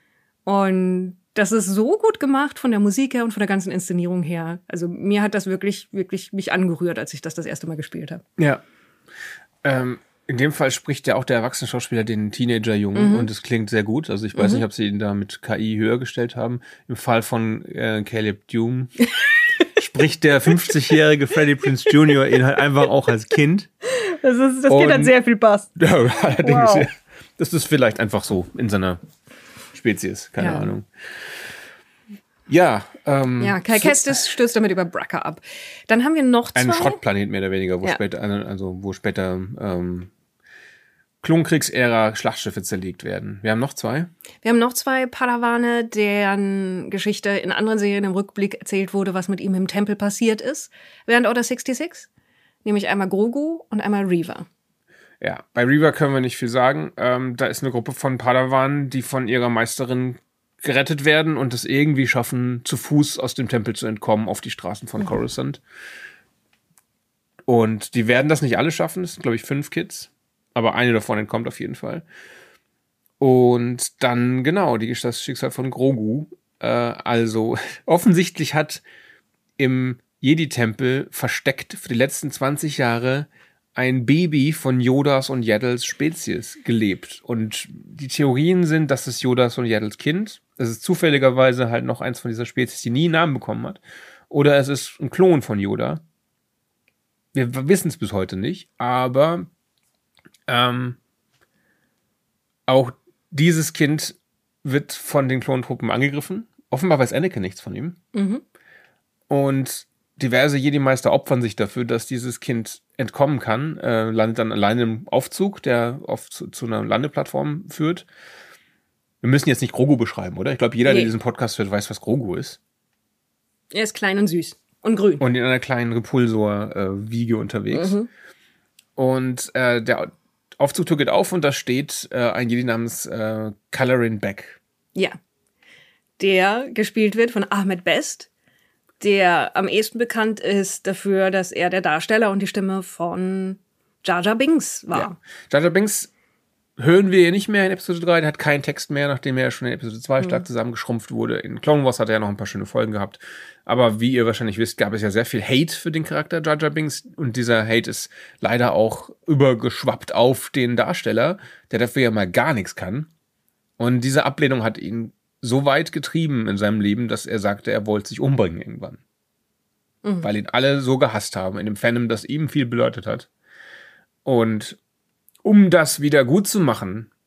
Und das ist so gut gemacht von der Musik her und von der ganzen Inszenierung her. Also mir hat das wirklich, wirklich mich angerührt, als ich das das erste Mal gespielt habe. Ja, ähm in dem Fall spricht ja auch der erwachsene Schauspieler den Teenager-Jungen mhm. und es klingt sehr gut. Also ich weiß mhm. nicht, ob sie ihn da mit K I höher gestellt haben. Im Fall von äh, Caleb Dume spricht der fünfzigjährige Freddie Prinze Junior ihn halt einfach auch als Kind. Das, ist, das geht dann sehr viel Bass. Ja, allerdings. Wow. Das ist vielleicht einfach so in seiner Spezies. Keine ja. Ahnung. Ja, ähm, ja, Cal Kestis stößt damit über Bracca ab. Dann haben wir noch zwei. Ein Schrottplanet mehr oder weniger, wo ja. später, also wo später ähm, Klonkriegsära Schlachtschiffe zerlegt werden. Wir haben noch zwei. Wir haben noch zwei Padawane, deren Geschichte in anderen Serien im Rückblick erzählt wurde, was mit ihm im Tempel passiert ist, während Order sechsundsechzig. Nämlich einmal Grogu und einmal Reva. Ja, bei Reva können wir nicht viel sagen. Ähm, da ist eine Gruppe von Padawanen, die von ihrer Meisterin gerettet werden und es irgendwie schaffen, zu Fuß aus dem Tempel zu entkommen auf die Straßen von mhm. Coruscant. Und die werden das nicht alle schaffen. Es sind, glaube ich, fünf Kids. Aber eine davon entkommt auf jeden Fall. Und dann, genau, die, das Schicksal von Grogu. Äh, also, offensichtlich hat im Jedi-Tempel versteckt für die letzten zwanzig Jahre ein Baby von Yodas und Yaddles Spezies gelebt. Und die Theorien sind, dass es Yodas und Yaddles Kind. Es ist zufälligerweise halt noch eins von dieser Spezies, die nie einen Namen bekommen hat. Oder es ist ein Klon von Yoda. Wir wissen es bis heute nicht. Aber ähm, auch dieses Kind wird von den Klontruppen angegriffen. Offenbar weiß Anakin nichts von ihm. Mhm. Und diverse Jedi-Meister opfern sich dafür, dass dieses Kind entkommen kann, äh, landet dann alleine im Aufzug, der auf, zu, zu einer Landeplattform führt. Wir müssen jetzt nicht Grogu beschreiben, oder? Ich glaube, jeder, nee. der diesen Podcast hört, weiß, was Grogu ist. Er ist klein und süß und grün. Und in einer kleinen Repulsor-Wiege äh, unterwegs. Mhm. Und äh, der Aufzugtür geht auf und da steht äh, ein Jedi namens äh, Calorin Beck. Ja. Der gespielt wird von Ahmed Best, der am ehesten bekannt ist dafür, dass er der Darsteller und die Stimme von Jar Jar Binks war. Ja. Jar Jar Binks hören wir hier nicht mehr in Episode drei, der hat keinen Text mehr, nachdem er schon in Episode zwei mhm. stark zusammengeschrumpft wurde. In Clone Wars hat er ja noch ein paar schöne Folgen gehabt. Aber wie ihr wahrscheinlich wisst, gab es ja sehr viel Hate für den Charakter Jar Jar Binks. Und dieser Hate ist leider auch übergeschwappt auf den Darsteller, der dafür ja mal gar nichts kann. Und diese Ablehnung hat ihn so weit getrieben in seinem Leben, dass er sagte, er wollte sich umbringen irgendwann. Mhm. Weil ihn alle so gehasst haben in dem Fandom, das ihm viel bedeutet hat. Und um das wieder gut zu machen,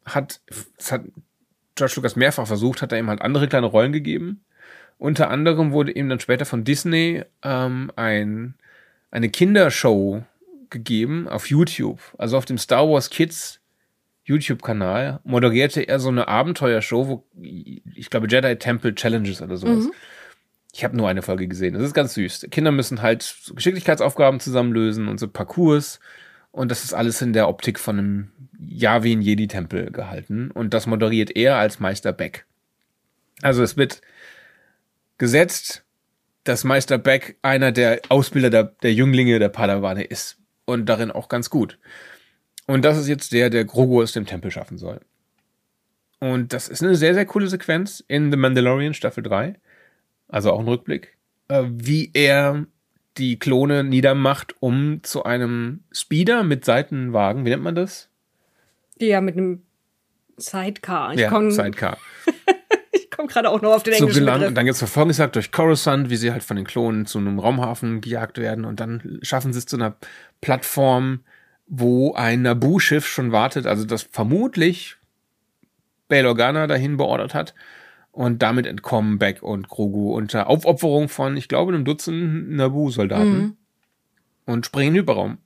hat, das hat George Lucas mehrfach versucht, hat er ihm halt andere kleine Rollen gegeben. Unter anderem wurde ihm dann später von Disney ähm, ein, eine Kindershow gegeben auf YouTube. Also auf dem Star Wars Kids YouTube-Kanal moderierte er so eine Abenteuershow, wo ich glaube Jedi Temple Challenges oder sowas. Mhm. Ich habe nur eine Folge gesehen. Das ist ganz süß. Kinder müssen halt so Geschicklichkeitsaufgaben zusammenlösen und so Parcours. Und das ist alles in der Optik von einem Yavin-Jedi-Tempel gehalten. Und das moderiert er als Meister Beck. Also es wird gesetzt, dass Meister Beck einer der Ausbilder der, der Jünglinge der Padawane ist. Und darin auch ganz gut. Und das ist jetzt der, der Grogu aus dem Tempel schaffen soll. Und das ist eine sehr, sehr coole Sequenz in The Mandalorian Staffel drei. Also auch ein Rückblick. Wie er die Klone niedermacht, um zu einem Speeder mit Seitenwagen, wie nennt man das? Ja, mit einem Sidecar. Ich ja, komm, Sidecar. ich komme gerade auch noch auf den so englischen gelangt, Begriff. Und dann geht's verfolgungsjagd durch Coruscant, wie sie halt von den Klonen zu einem Raumhafen gejagt werden. Und dann schaffen sie es zu einer Plattform, wo ein Naboo-Schiff schon wartet, also das vermutlich Bail Organa dahin beordert hat. Und damit entkommen Beck und Grogu unter Aufopferung von, ich glaube, einem Dutzend Naboo-Soldaten mhm. und springen in den Hyperraum.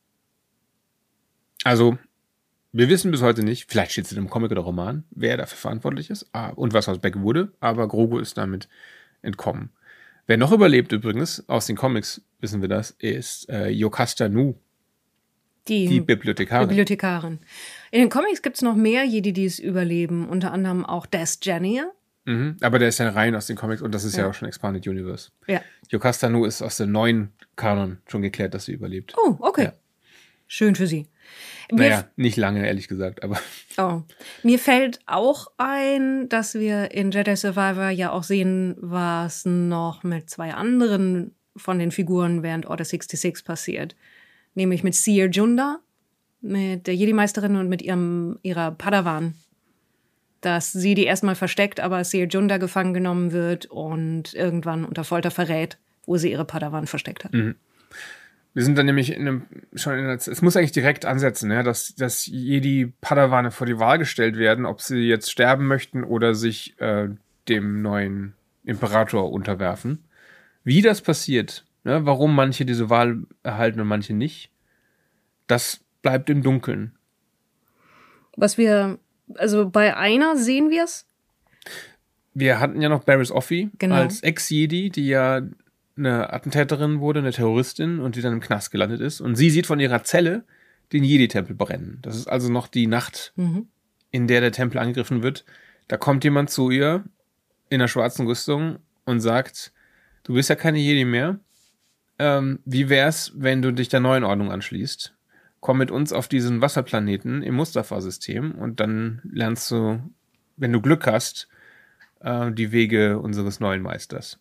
Also, wir wissen bis heute nicht, vielleicht steht es in einem Comic oder Roman, wer dafür verantwortlich ist und was aus Beck wurde, aber Grogu ist damit entkommen. Wer noch überlebt übrigens, aus den Comics wissen wir das, ist äh, Jocasta Nu. Die, die Bibliothekarin. Bibliothekarin. In den Comics gibt es noch mehr Jedi, die es überleben, unter anderem auch Des Janier. Mhm, aber der ist ja rein aus den Comics und das ist ja, ja auch schon Expanded Universe. Ja. Jocasta Nu ist aus dem neuen Kanon schon geklärt, dass sie überlebt. Oh, okay. Ja. Schön für sie. Mir naja, f- nicht lange, ehrlich gesagt, aber... Oh. Mir fällt auch ein, dass wir in Jedi Survivor ja auch sehen, was noch mit zwei anderen von den Figuren während Order sechsundsechzig passiert. Nämlich mit Seer Junda, mit der Jedi-Meisterin und mit ihrem, ihrer Padawan. Dass sie die erstmal versteckt, aber Seer Junda gefangen genommen wird und irgendwann unter Folter verrät, wo sie ihre Padawan versteckt hat. Mhm. Wir sind dann nämlich in einem, schon in einer, es muss eigentlich direkt ansetzen, ja, dass, dass Jedi-Padawane vor die Wahl gestellt werden, ob sie jetzt sterben möchten oder sich äh, dem neuen Imperator unterwerfen. Wie das passiert, ne, warum manche diese Wahl erhalten und manche nicht, das bleibt im Dunkeln. Was wir, also bei einer sehen wir es. Wir hatten ja noch Barriss Offee genau. als Ex-Jedi, die ja eine Attentäterin wurde, eine Terroristin und die dann im Knast gelandet ist. Und sie sieht von ihrer Zelle den Jedi-Tempel brennen. Das ist also noch die Nacht, mhm. in der der Tempel angegriffen wird. Da kommt jemand zu ihr in einer schwarzen Rüstung und sagt, du bist ja keine Jedi mehr. Ähm, wie wär's, wenn du dich der neuen Ordnung anschließt? Komm mit uns auf diesen Wasserplaneten im Mustafa-System und dann lernst du, wenn du Glück hast, äh, die Wege unseres neuen Meisters.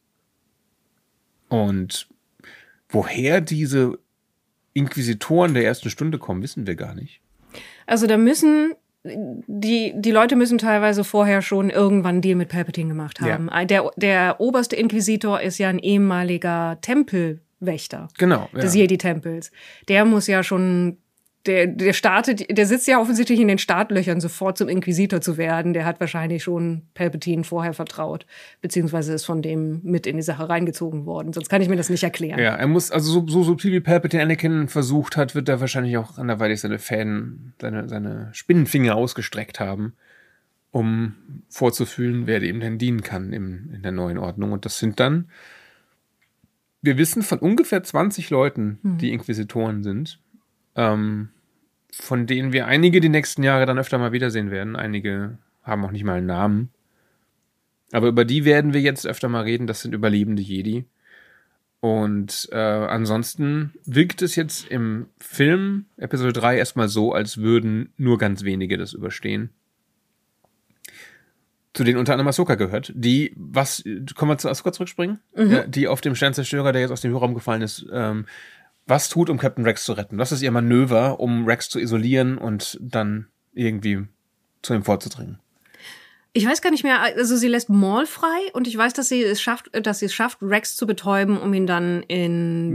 Und woher diese Inquisitoren der ersten Stunde kommen, wissen wir gar nicht. Also da müssen, die, die Leute müssen teilweise vorher schon irgendwann einen Deal mit Palpatine gemacht haben. Ja. Der, der oberste Inquisitor ist ja ein ehemaliger Tempelwächter genau, ja. des Jedi-Tempels. Der muss ja schon... Der, der startet, der sitzt ja offensichtlich in den Startlöchern, sofort zum Inquisitor zu werden. Der hat wahrscheinlich schon Palpatine vorher vertraut, beziehungsweise ist von dem mit in die Sache reingezogen worden. Sonst kann ich mir das nicht erklären. Ja, er muss, also so, so subtil wie Palpatine Anakin versucht hat, wird er wahrscheinlich auch anderweitig seine Fäden, seine, seine Spinnenfinger ausgestreckt haben, um vorzufühlen, wer ihm denn dienen kann im, in der neuen Ordnung. Und das sind dann, wir wissen von ungefähr zwanzig Leuten, hm. die Inquisitoren sind, Ähm, von denen wir einige die nächsten Jahre dann öfter mal wiedersehen werden. Einige haben auch nicht mal einen Namen. Aber über die werden wir jetzt öfter mal reden. Das sind überlebende Jedi. Und äh, ansonsten wirkt es jetzt im Film Episode drei erstmal so, als würden nur ganz wenige das überstehen. Zu denen unter anderem Ahsoka gehört. Die, was, können wir zu Ahsoka zurückspringen? Mhm. Ja, die auf dem Sternzerstörer, der jetzt aus dem Hörraum gefallen ist, ähm, was tut, um Captain Rex zu retten? Was ist ihr Manöver, um Rex zu isolieren und dann irgendwie zu ihm vorzudringen? Ich weiß gar nicht mehr, also sie lässt Maul frei und ich weiß, dass sie es schafft, dass sie es schafft, Rex zu betäuben, um ihn dann in...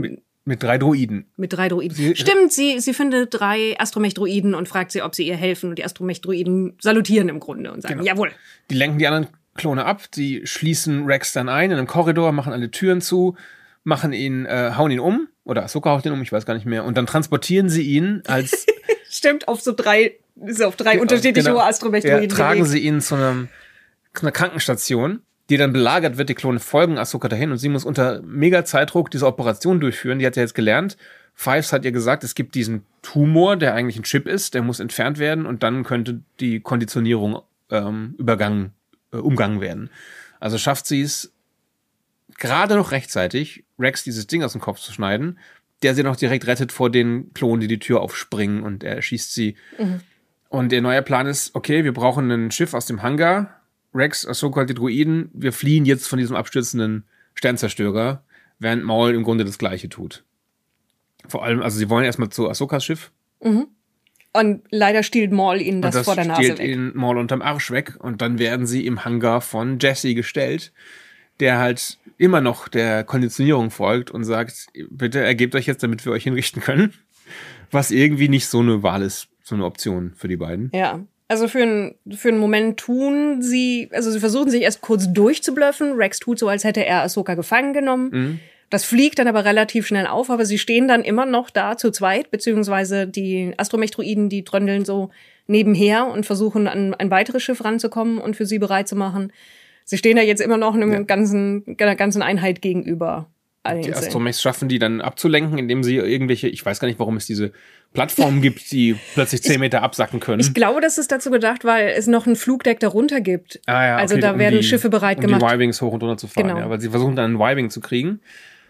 Mit drei Droiden. Mit drei Droiden. Sie, Stimmt, sie, sie findet drei Astromech-Droiden und fragt sie, ob sie ihr helfen. Und die Astromech-Droiden salutieren im Grunde und sagen, genau. Jawohl. Die lenken die anderen Klone ab, die schließen Rex dann ein in einem Korridor, machen alle Türen zu, machen ihn, äh, hauen ihn um. Oder Ahsoka haut ihn um, ich weiß gar nicht mehr. Und dann transportieren sie ihn als... Stimmt, auf so drei, so auf drei unterschiedliche genau. Astromech-Droiden. Ja, tragen sie ihn zu einem, einer Krankenstation, die dann belagert wird. Die Klone folgen Ahsoka dahin und sie muss unter mega Zeitdruck diese Operation durchführen. Die hat ja jetzt gelernt. Fives hat ihr gesagt, es gibt diesen Tumor, der eigentlich ein Chip ist, der muss entfernt werden und dann könnte die Konditionierung ähm, übergangen, äh, umgangen werden. Also schafft sie es gerade noch rechtzeitig, Rex dieses Ding aus dem Kopf zu schneiden, der sie noch direkt rettet vor den Klonen, die die Tür aufspringen und er erschießt sie. Mhm. Und ihr neuer Plan ist, okay, wir brauchen ein Schiff aus dem Hangar, Rex, Ahsoka, die Droiden, wir fliehen jetzt von diesem abstürzenden Sternzerstörer, während Maul im Grunde das Gleiche tut. Vor allem, also sie wollen erstmal zu Ahsokas Schiff. Mhm. Und leider stiehlt Maul ihnen das, das vor der Nase weg. Und das stiehlt ihnen Maul unterm Arsch weg und dann werden sie im Hangar von Jesse gestellt, der halt immer noch der Konditionierung folgt und sagt, bitte ergebt euch jetzt, damit wir euch hinrichten können. Was irgendwie nicht so eine Wahl ist, so eine Option für die beiden. Ja. Also für einen, für einen Moment tun sie, also sie versuchen sich erst kurz durchzublöffen. Rex tut so, als hätte er Ahsoka gefangen genommen. Mhm. Das fliegt dann aber relativ schnell auf, aber sie stehen dann immer noch da zu zweit, beziehungsweise die Astromech-Droiden, die tröndeln so nebenher und versuchen an ein weiteres Schiff ranzukommen und für sie bereit zu machen. Sie stehen da jetzt immer noch einem ja. ganzen, einer ganzen Einheit gegenüber. Die Astromechs schaffen die dann abzulenken, indem sie irgendwelche, ich weiß gar nicht, warum es diese Plattformen gibt, die plötzlich zehn Meter absacken können. Ich glaube, das ist dazu gedacht, weil es noch ein Flugdeck darunter gibt. Ah, ja, also okay, da um werden die, Schiffe bereit um gemacht. Um die Y-Wings hoch und runter zu fahren, genau. ja, weil sie versuchen dann einen Y-Wing zu kriegen,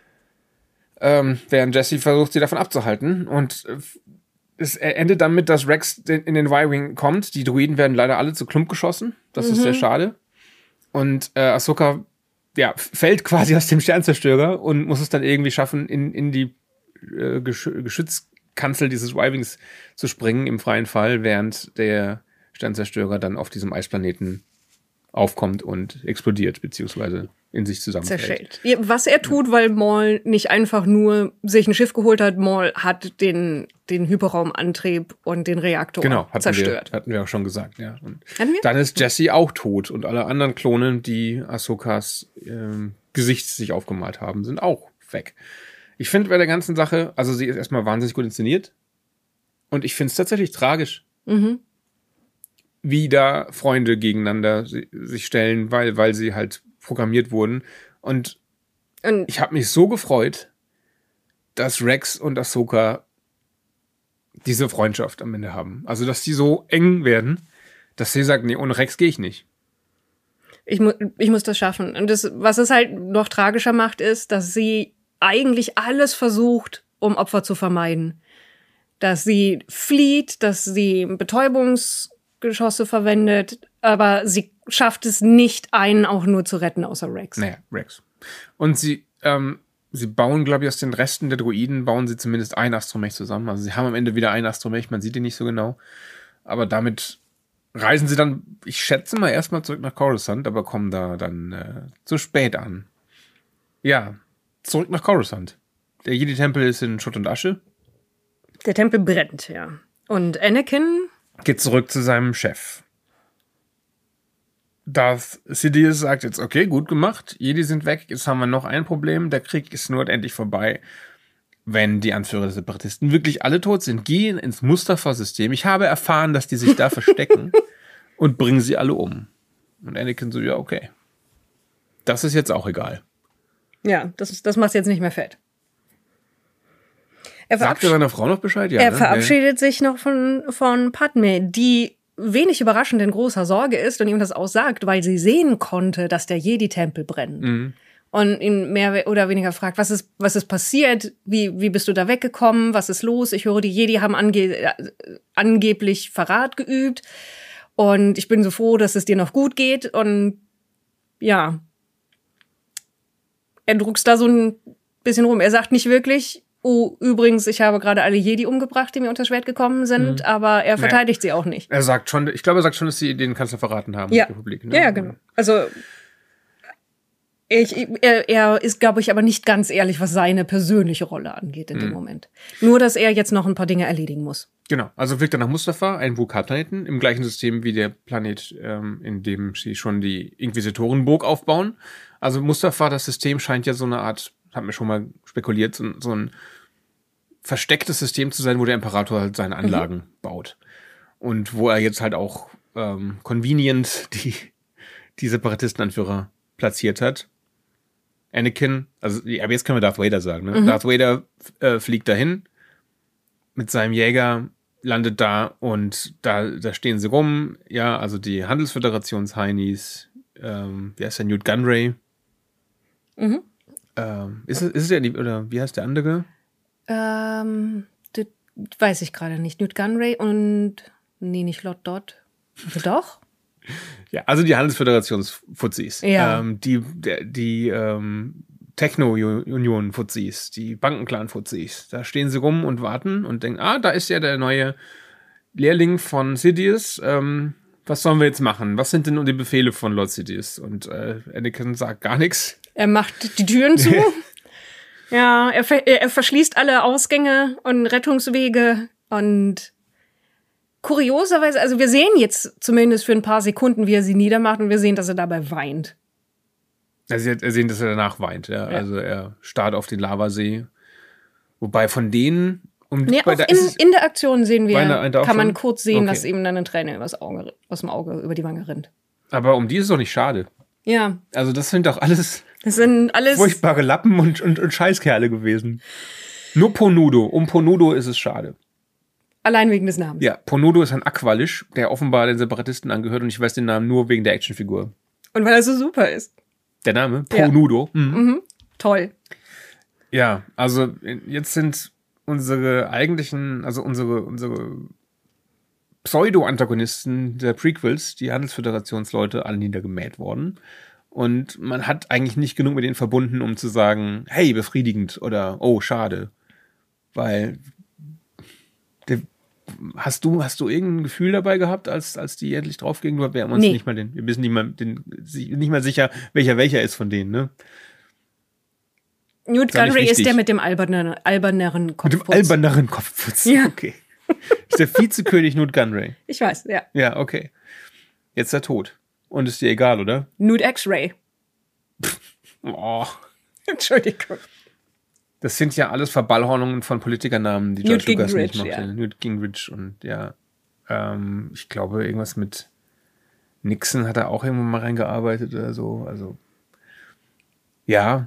ähm, während Jesse versucht, sie davon abzuhalten. Und es endet damit, dass Rex in den Y-Wing kommt. Die Droiden werden leider alle zu Klump geschossen. Das mhm. ist sehr schade. Und äh, Ahsoka ja, fällt quasi aus dem Sternzerstörer und muss es dann irgendwie schaffen, in, in die äh, Gesch- Geschützkanzel dieses Y-Wings zu springen im freien Fall, während der Sternzerstörer dann auf diesem Eisplaneten aufkommt und explodiert, beziehungsweise in sich zusammenfällt. Zerschellt. Ja, was er tut, weil Maul nicht einfach nur sich ein Schiff geholt hat, Maul hat den, den Hyperraumantrieb und den Reaktor genau, hatten zerstört. Wir, hatten wir auch schon gesagt, ja. Und hatten wir? Dann ist Jesse auch tot und alle anderen Klone, die Ahsokas ähm, Gesicht sich aufgemalt haben, sind auch weg. Ich finde bei der ganzen Sache, also sie ist erstmal wahnsinnig gut inszeniert und ich finde es tatsächlich tragisch. Mhm. Wie da Freunde gegeneinander sich stellen, weil, weil sie halt programmiert wurden. Und, und ich habe mich so gefreut, dass Rex und Ahsoka diese Freundschaft am Ende haben. Also, dass die so eng werden, dass sie sagt, nee, ohne Rex gehe ich nicht. Ich, mu- ich muss das schaffen. Und das, was es halt noch tragischer macht, ist, dass sie eigentlich alles versucht, um Opfer zu vermeiden. Dass sie flieht, dass sie Betäubungs- Geschosse verwendet, aber sie schafft es nicht, einen auch nur zu retten, außer Rex. Naja, Rex. Und sie, ähm, sie bauen, glaube ich, aus den Resten der Droiden, bauen sie zumindest ein Astromech zusammen. Also sie haben am Ende wieder ein Astromech, man sieht ihn nicht so genau. Aber damit reisen sie dann, ich schätze mal, erstmal zurück nach Coruscant, aber kommen da dann äh, zu spät an. Ja, zurück nach Coruscant. Der Jedi-Tempel ist in Schutt und Asche. Der Tempel brennt, ja. Und Anakin geht zurück zu seinem Chef. Darth Sidious sagt jetzt, okay, gut gemacht, Jedi sind weg, jetzt haben wir noch ein Problem, der Krieg ist nur endlich vorbei, wenn die Anführer der Separatisten wirklich alle tot sind. Gehen ins Mustafa-System. Ich habe erfahren, dass die sich da verstecken und bringen sie alle um. Und Anakin so, ja, okay. Das ist jetzt auch egal. Ja, das, das macht jetzt nicht mehr fett. Er Sagt er seiner Frau noch Bescheid? Ja, er ne? verabschiedet ja. sich noch von, von Padme, die wenig überraschend in großer Sorge ist und ihm das auch sagt, weil sie sehen konnte, dass der Jedi-Tempel brennt. Mhm. Und ihn mehr oder weniger fragt, was ist, was ist passiert? Wie, wie bist du da weggekommen? Was ist los? Ich höre, die Jedi haben ange- äh, angeblich Verrat geübt. Und ich bin so froh, dass es dir noch gut geht. Und ja, er druckst da so ein bisschen rum. Er sagt nicht wirklich, oh, übrigens, ich habe gerade alle Jedi umgebracht, die mir unter das Schwert gekommen sind, mhm. aber er verteidigt nee. sie auch nicht. Er sagt schon, ich glaube, er sagt schon, dass sie den Kanzler verraten haben. Ja, die Republik, ne? Ja, ja, genau. Also Ich, er, er ist, glaube ich, aber nicht ganz ehrlich, was seine persönliche Rolle angeht in mhm. dem Moment. Nur, dass er jetzt noch ein paar Dinge erledigen muss. Genau, also fliegt er nach Mustafa, einen Vulkanplaneten, im gleichen System wie der Planet, ähm, in dem sie schon die Inquisitorenburg aufbauen. Also Mustafa, das System scheint ja so eine Art, haben wir schon mal spekuliert, so, so ein verstecktes System zu sein, wo der Imperator halt seine Anlagen mhm. baut. Und wo er jetzt halt auch ähm, convenient die, die Separatistenanführer platziert hat. Anakin, also aber jetzt können wir Darth Vader sagen, ne? Mhm. Darth Vader äh, fliegt dahin mit seinem Jäger, landet da und da, da stehen sie rum, ja, also die Handelsföderations-Heinis, ähm, wie heißt der, Newt Gunray? Mhm. Ähm, ist es, ist es ja die, oder wie heißt der andere? Ähm, das weiß ich gerade nicht. Newt Gunray und, nee, nicht Lord Dodd. Also doch? Ja, also die Handelsföderations-Fuzis. Ja. Ähm, die, die, die ähm, Techno-Union-Fuzis, die Bankenclan-Fuzis. Da stehen sie rum und warten und denken, ah, da ist ja der neue Lehrling von Sidious. Ähm, was sollen wir jetzt machen? Was sind denn nun die Befehle von Lord Sidious? Und äh, Anakin sagt gar nichts. Er macht die Türen zu. Ja, er, ver- er verschließt alle Ausgänge und Rettungswege und kurioserweise, also wir sehen jetzt zumindest für ein paar Sekunden, wie er sie niedermacht und wir sehen, dass er dabei weint. Er sieht, er sieht, dass er danach weint, ja. ja. Also er starrt auf den Lavasee. Wobei von denen... Um, nee, auch in, in der Aktion sehen wir, kann man kurz sehen, okay. dass ihm dann eine Träne übers Auge, aus dem Auge über die Wange rinnt. Aber um die ist es doch nicht schade. Ja. Also das sind doch alles, das sind alles furchtbare Lappen und, und, und Scheißkerle gewesen. Nur Ponudo. Um Ponudo ist es schade. Allein wegen des Namens. Ja, Ponudo ist ein Aqualisch, der offenbar den Separatisten angehört und ich weiß den Namen nur wegen der Actionfigur. Und weil er so super ist. Der Name? Ponudo. Ja. Mhm. Mhm. Toll. Ja, also jetzt sind unsere eigentlichen, also unsere, unsere Pseudo-Antagonisten der Prequels, die Handelsföderationsleute, alle niedergemäht worden. Und man hat eigentlich nicht genug mit denen verbunden, um zu sagen, hey, befriedigend oder oh, schade. Weil der, hast du, hast du irgendein Gefühl dabei gehabt, als, als die endlich draufgingen? Wir haben uns nee. nicht mal den, wir wissen nicht mal, den, nicht mal sicher, welcher welcher ist von denen, ne? Newt Gunray ist der mit dem alberneren, alberneren Kopfputz. Mit dem alberneren Kopfputz, ja. Okay. Ist der Vizekönig Newt Gunray. Ich weiß, ja. Ja, okay. Jetzt ist er tot. Und ist dir egal, oder? Newt X-Ray. Oh. Entschuldigung. Das sind ja alles Verballhornungen von Politikernamen, die George Lucas nicht mochte. Ja. Newt Gingrich und ja, ähm, ich glaube irgendwas mit Nixon hat er auch irgendwann mal reingearbeitet oder so. Also ja.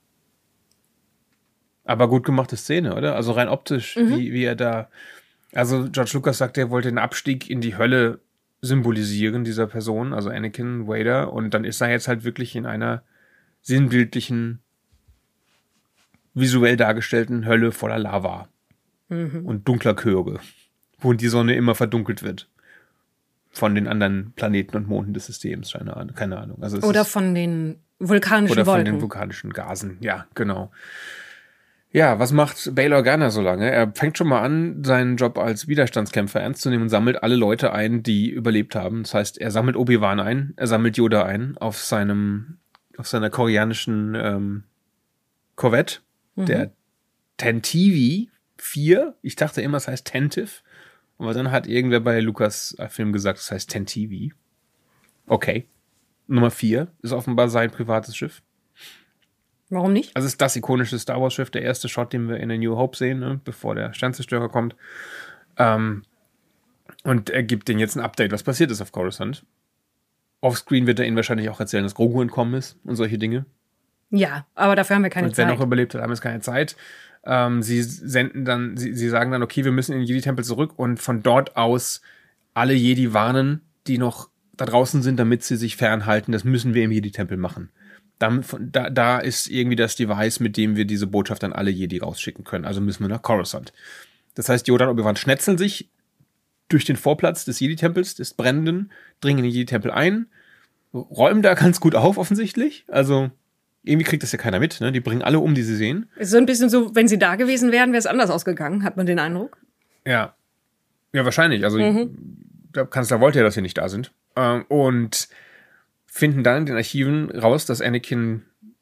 Aber gut gemachte Szene, oder? Also rein optisch, mhm. wie, wie er da... Also George Lucas sagt, er wollte den Abstieg in die Hölle symbolisieren, dieser Person, also Anakin Vader. Und dann ist er jetzt halt wirklich in einer sinnbildlichen, visuell dargestellten Hölle voller Lava mhm. und dunkler Chöre, wo die Sonne immer verdunkelt wird. Von den anderen Planeten und Monden des Systems, keine Ahnung. Keine Ahnung. Also es oder ist, von den vulkanischen Oder von Wolken. den vulkanischen Gasen, ja, genau. Ja, was macht Bail Organa so lange? Er fängt schon mal an, seinen Job als Widerstandskämpfer ernst zu nehmen und sammelt alle Leute ein, die überlebt haben. Das heißt, er sammelt Obi-Wan ein, er sammelt Yoda ein auf seinem, auf seiner koreanischen ähm, Corvette, mhm. der Tantive vier. Ich dachte immer, es heißt Tantive. Aber dann hat irgendwer bei Lucas Film gesagt, es heißt Tantive. Okay. Nummer vier ist offenbar sein privates Schiff. Warum nicht? Also es ist das ikonische Star Wars Schiff, der erste Shot, den wir in A New Hope sehen, ne, bevor der Sternzerstörer kommt. Ähm, und er gibt denen jetzt ein Update, was passiert ist auf Coruscant. Offscreen wird er ihnen wahrscheinlich auch erzählen, dass Grogu entkommen ist und solche Dinge. Ja, aber dafür haben wir keine und Zeit. Und wer noch überlebt hat, haben wir keine Zeit. Ähm, sie senden dann, sie, sie sagen dann, okay, wir müssen in den Jedi-Tempel zurück und von dort aus alle Jedi warnen, die noch da draußen sind, damit sie sich fernhalten. Das müssen wir im Jedi-Tempel machen. Da, da ist irgendwie das Device, mit dem wir diese Botschaft an alle Jedi rausschicken können. Also müssen wir nach Coruscant. Das heißt, Yoda und Obi-Wan schnetzeln sich durch den Vorplatz des Jedi-Tempels, des Brennenden, dringen in den Jedi-Tempel ein, räumen da ganz gut auf offensichtlich. Also irgendwie kriegt das ja keiner mit. Ne? Die bringen alle um, die sie sehen. Ist so ein bisschen so, wenn sie da gewesen wären, wäre es anders ausgegangen, hat man den Eindruck. Ja, ja wahrscheinlich. Also mhm. der Kanzler wollte ja, dass sie nicht da sind. Und finden dann in den Archiven raus, dass Anakin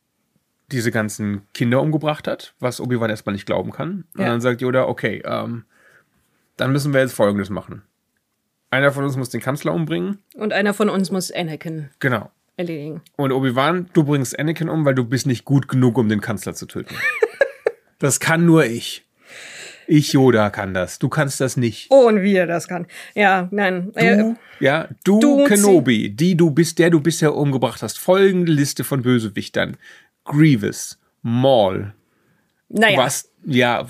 diese ganzen Kinder umgebracht hat, was Obi-Wan erstmal nicht glauben kann. Und Ja. dann sagt Yoda, okay, ähm, dann müssen wir jetzt Folgendes machen. Einer von uns muss den Kanzler umbringen. Und einer von uns muss Anakin Genau. erledigen. Und Obi-Wan, du bringst Anakin um, weil du bist nicht gut genug, um den Kanzler zu töten. Das kann nur ich. Ich, Yoda, kann das. Du kannst das nicht. Oh, und wie er das kann. Ja, nein. Äh, Du, ja, du, du und Kenobi, die du bist, der du bisher umgebracht hast. Folgende Liste von Bösewichtern. Grievous, Maul. naja, Was, ja,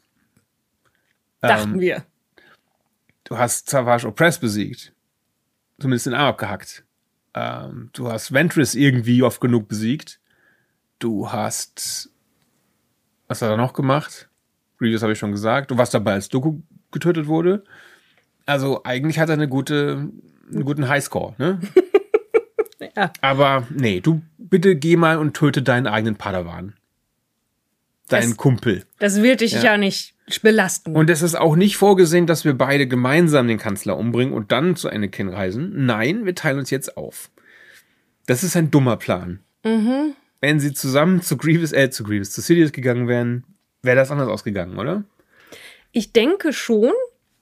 dachten ähm, wir. du hast Savage Opress besiegt. Zumindest den Arm abgehackt. Ähm, du hast Ventress irgendwie oft genug besiegt. Du hast, was hat er noch gemacht? Grievous habe ich schon gesagt. Du warst dabei, als Dooku getötet wurde. Also eigentlich hat er eine gute, einen guten Highscore, ne? Ja. Aber nee, du bitte geh mal und töte deinen eigenen Padawan. Deinen Das- Kumpel. Das wird dich Ja. ja, nicht belasten. Und es ist auch nicht vorgesehen, dass wir beide gemeinsam den Kanzler umbringen und dann zu Anakin reisen. Nein, wir teilen uns jetzt auf. Das ist ein dummer Plan. mhm. Wenn sie zusammen zu Grievous, äh, zu Grievous, zu Sidious gegangen wären, wäre das anders ausgegangen, oder? Ich denke schon.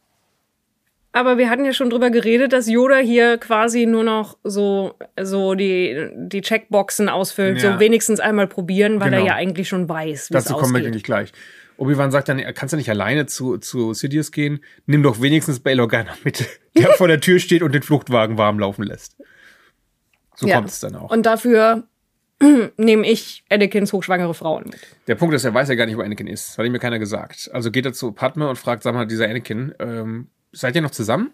Aber wir hatten ja schon drüber geredet, dass Yoda hier quasi nur noch so, so die, die Checkboxen ausfüllt, Ja. so wenigstens einmal probieren, weil Genau. er ja eigentlich schon weiß, wie es Dazu kommen wir ausgeht. eigentlich gleich. Obi-Wan sagt dann, er kannst ja nicht alleine zu, zu Sidious gehen. Nimm doch wenigstens Bail Organa mit, der vor der Tür steht und den Fluchtwagen warm laufen lässt. So Ja. kommt es dann auch. Und dafür nehme ich Anakins hochschwangere Frauen mit. Der Punkt ist, er weiß ja gar nicht, wo Anakin ist. Das hat ihm mir keiner gesagt. Also geht er zu Padme und fragt, sag mal, dieser Anakin, ähm, seid ihr noch zusammen?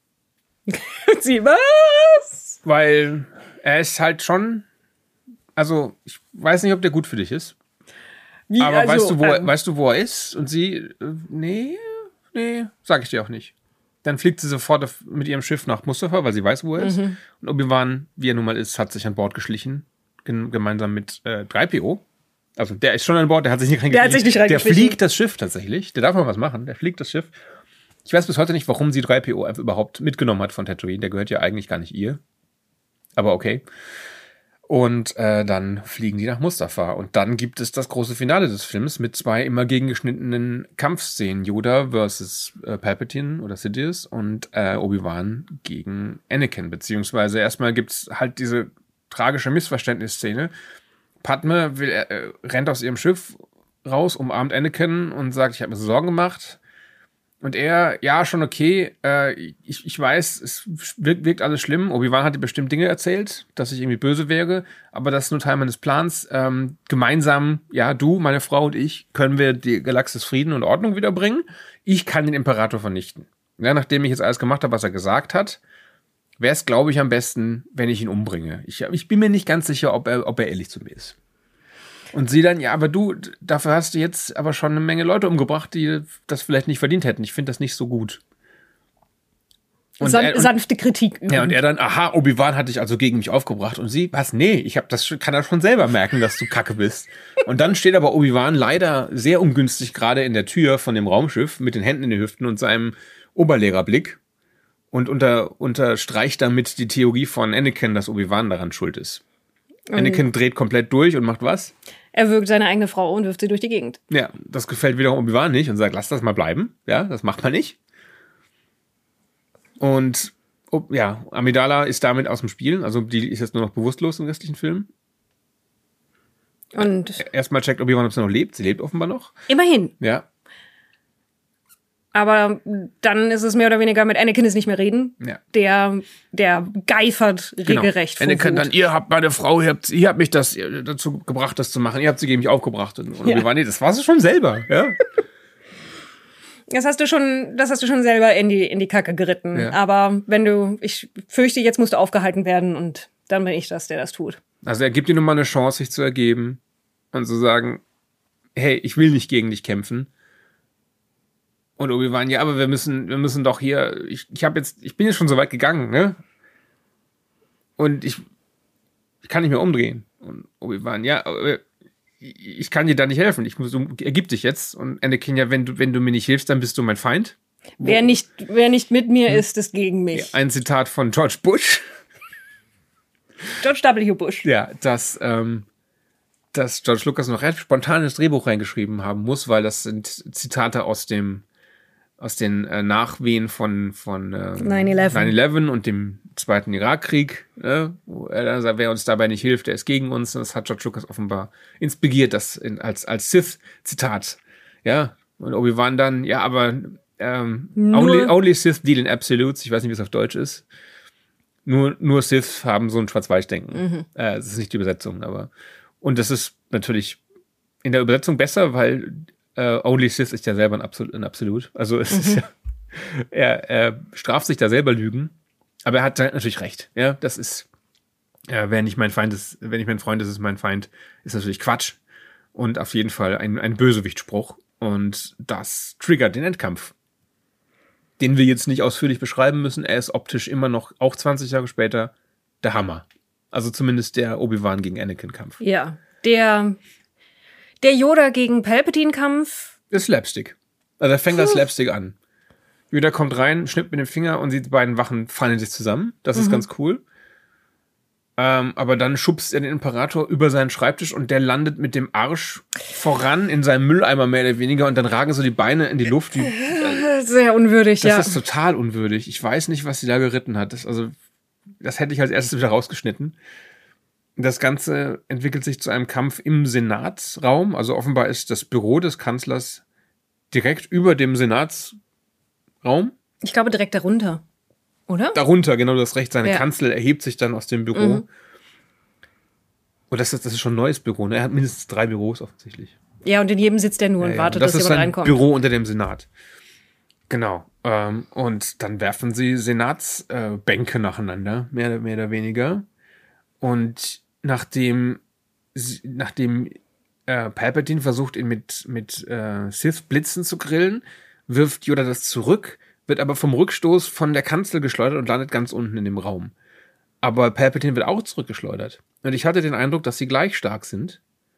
Sie, was? Weil er ist halt schon, also ich weiß nicht, ob der gut für dich ist. Wie, Aber also, weißt, du, wo er, ähm, weißt du, wo er ist? Und sie, äh, nee, nee, sag ich dir auch nicht. Dann fliegt sie sofort auf, mit ihrem Schiff nach Mustafar, weil sie weiß, wo er ist. Mhm. Und Obi-Wan, wie er nun mal ist, hat sich an Bord geschlichen. Gen- gemeinsam mit äh, drei P O. Also der ist schon an Bord, der hat sich nicht reingeschlichen. Der hat sich nicht Der reingeschlichen. fliegt das Schiff tatsächlich. Der darf mal was machen. Der fliegt das Schiff. Ich weiß bis heute nicht, warum sie drei P O einfach überhaupt mitgenommen hat von Tatooine. Der gehört ja eigentlich gar nicht ihr. Aber okay. Und äh, dann fliegen die nach Mustafar. Und dann gibt es das große Finale des Films mit zwei immer gegengeschnittenen Kampfszenen. Yoda versus äh, Palpatine oder Sidious und äh, Obi-Wan gegen Anakin. Beziehungsweise erstmal gibt es halt diese tragische Missverständnisszene. Padme will, äh, rennt aus ihrem Schiff raus, umarmt Anakin und sagt, ich habe mir so Sorgen gemacht. Und er, ja, schon okay, äh, ich, ich weiß, es wirkt, wirkt alles schlimm. Obi-Wan hat dir bestimmt Dinge erzählt, dass ich irgendwie böse wäre, aber das ist nur Teil meines Plans. Ähm, gemeinsam, ja, du, meine Frau und ich, können wir die Galaxis Frieden und Ordnung wiederbringen. Ich kann den Imperator vernichten. Ja, nachdem ich jetzt alles gemacht habe, was er gesagt hat, wäre es, glaube ich, am besten, wenn ich ihn umbringe. Ich, ich bin mir nicht ganz sicher, ob er, ob er ehrlich zu mir ist. Und sie dann, ja, aber du, dafür hast du jetzt aber schon eine Menge Leute umgebracht, die das vielleicht nicht verdient hätten. Ich finde das nicht so gut. Und san er, und, sanfte Kritik. ja, und er dann, aha, Obi-Wan hat dich also gegen mich aufgebracht. Und sie, was, nee, ich hab das, kann er schon selber merken, dass du Kacke bist. Und dann steht aber Obi-Wan leider sehr ungünstig gerade in der Tür von dem Raumschiff mit den Händen in den Hüften und seinem Oberlehrerblick und unter, unterstreicht damit die Theorie von Anakin, dass Obi-Wan daran schuld ist. Anakin dreht komplett durch und macht was? Er wirkt seine eigene Frau und wirft sie durch die Gegend. Ja, das gefällt wiederum Obi-Wan nicht und sagt, lass das mal bleiben. Ja, das macht man nicht. Und oh, ja, Amidala ist damit aus dem Spiel. Also die ist jetzt nur noch bewusstlos im restlichen Film. Und Erstmal checkt Obi-Wan, ob sie noch lebt. Sie lebt offenbar noch. immerhin. Ja, Aber dann ist es mehr oder weniger mit Anakin ist nicht mehr reden. ja. Der, der geifert Genau. regelrecht vor Anakin Wut. dann, ihr habt meine Frau, ihr habt, ihr habt mich das äh, dazu gebracht, das zu machen. Ihr habt sie gegen mich aufgebracht. Und Ja. Obi-Wan, nee, das war sie schon selber. Ja. Das hast du schon, das hast du schon selber in die, in die Kacke geritten. Ja. Aber wenn du, ich fürchte, jetzt musst du aufgehalten werden und dann bin ich das, der das tut. Also er gibt dir nun mal eine Chance, sich zu ergeben und zu sagen, hey, ich will nicht gegen dich kämpfen. Und Obi-Wan, ja, aber wir müssen, wir müssen doch hier, ich, ich habe jetzt, ich bin jetzt schon so weit gegangen, ne? Und ich, ich kann nicht mehr umdrehen. Und Obi-Wan, ja, aber ich kann dir da nicht helfen. Ich muss, du, ergib dich jetzt. Und Anakin, ja, wenn du, wenn du mir nicht hilfst, dann bist du mein Feind. Wer nicht, wer nicht mit mir ist, ist gegen mich. Ein Zitat von George Bush. George W. Bush. Ja, das, ähm, dass George Lucas noch recht spontanes Drehbuch reingeschrieben haben muss, weil das sind Zitate aus dem aus den äh, Nachwehen von von ähm, nine eleven nine eleven und dem Zweiten Irakkrieg, äh, wo er sagt, wer uns dabei nicht hilft, der ist gegen uns. Und das hat George Lucas offenbar inspiriert, das in, als als Sith-Zitat. Ja, und Obi-Wan dann, ja, aber ähm, only, only Sith deal in absolutes. Ich weiß nicht, wie es auf Deutsch ist. Nur nur Sith haben so ein Schwarz-Weiß-Denken. Mhm. Äh, das ist nicht die Übersetzung, aber und das ist natürlich in der Übersetzung besser, weil äh, Only Sith ist ja selber ein, Absolut, ein Absolut. Also es mhm. ist ja, er, er straft sich da selber Lügen, aber er hat natürlich recht. Ja, das ist, ja, wer nicht mein Feind ist, wenn nicht mein Freund ist, ist mein Feind, ist natürlich Quatsch und auf jeden Fall ein, ein Bösewichtspruch und das triggert den Endkampf, den wir jetzt nicht ausführlich beschreiben müssen. Er ist optisch immer noch, auch zwanzig Jahre später, der Hammer. Also zumindest der Obi-Wan gegen Anakin-Kampf. Ja, der, der Yoda gegen Palpatine-Kampf. Ist Slapstick. Also er fängt das Slapstick an. Yoda kommt rein, schnippt mit dem Finger und die beiden Wachen fallen sich zusammen. Das ist mhm. ganz cool. Ähm, aber dann schubst er den Imperator über seinen Schreibtisch und der landet mit dem Arsch voran in seinem Mülleimer mehr oder weniger und dann ragen so die Beine in die Luft. Die, äh, Sehr unwürdig, das ja. Das ist total unwürdig. Ich weiß nicht, was sie da geritten hat. Das, also, das hätte ich als erstes wieder rausgeschnitten. Das Ganze entwickelt sich zu einem Kampf im Senatsraum. Also offenbar ist das Büro des Kanzlers direkt über dem Senatsraum. Ich glaube direkt darunter. Oder? Darunter, genau, du hast recht. Seine ja. Kanzel erhebt sich dann aus dem Büro. Mhm. Und das ist, das ist schon ein neues Büro, ne? Er hat mindestens drei Büros offensichtlich. Ja, und in jedem sitzt er nur und ja, wartet, ja. Das dass jemand reinkommt. Das ist ein Büro unter dem Senat. Genau. Ähm, und dann werfen sie Senatsbänke äh, nacheinander, mehr, mehr oder weniger. Und nachdem, nachdem äh, Palpatine versucht, ihn mit, mit äh, Sith-Blitzen zu grillen, wirft Yoda das zurück, wird aber vom Rückstoß von der Kanzel geschleudert und landet ganz unten in dem Raum. Aber Palpatine wird auch zurückgeschleudert. Und ich hatte den Eindruck, dass sie gleich stark sind.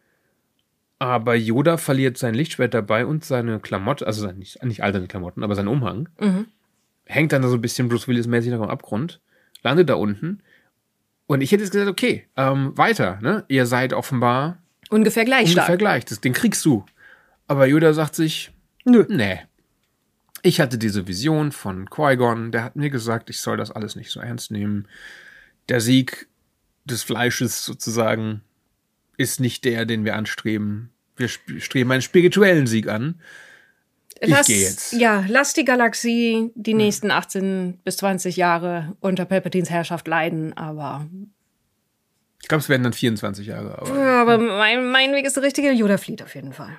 Aber Yoda verliert sein Lichtschwert dabei und seine Klamotte, also nicht, nicht all seine Klamotten, aber seinen Umhang. Mhm. Hängt dann da so ein bisschen Bruce Willis-mäßig noch am Abgrund, landet da unten. Und ich hätte jetzt gesagt, okay, ähm, weiter, ne? Ihr seid offenbar ungefähr gleich ungefähr stark. gleich, das, den kriegst du. Aber Yoda sagt sich, nö, nee. Ich hatte diese Vision von Qui-Gon, der hat mir gesagt, ich soll das alles nicht so ernst nehmen. Der Sieg des Fleisches sozusagen ist nicht der, den wir anstreben. Wir streben einen spirituellen Sieg an. Ich lass, gehe jetzt. Ja, lass die Galaxie die hm. nächsten achtzehn bis zwanzig Jahre unter Palpatines Herrschaft leiden, aber... Ich glaube, es werden dann vierundzwanzig Jahre. Aber, ja, aber mein, mein Weg ist der richtige. Yoda flieht auf jeden Fall.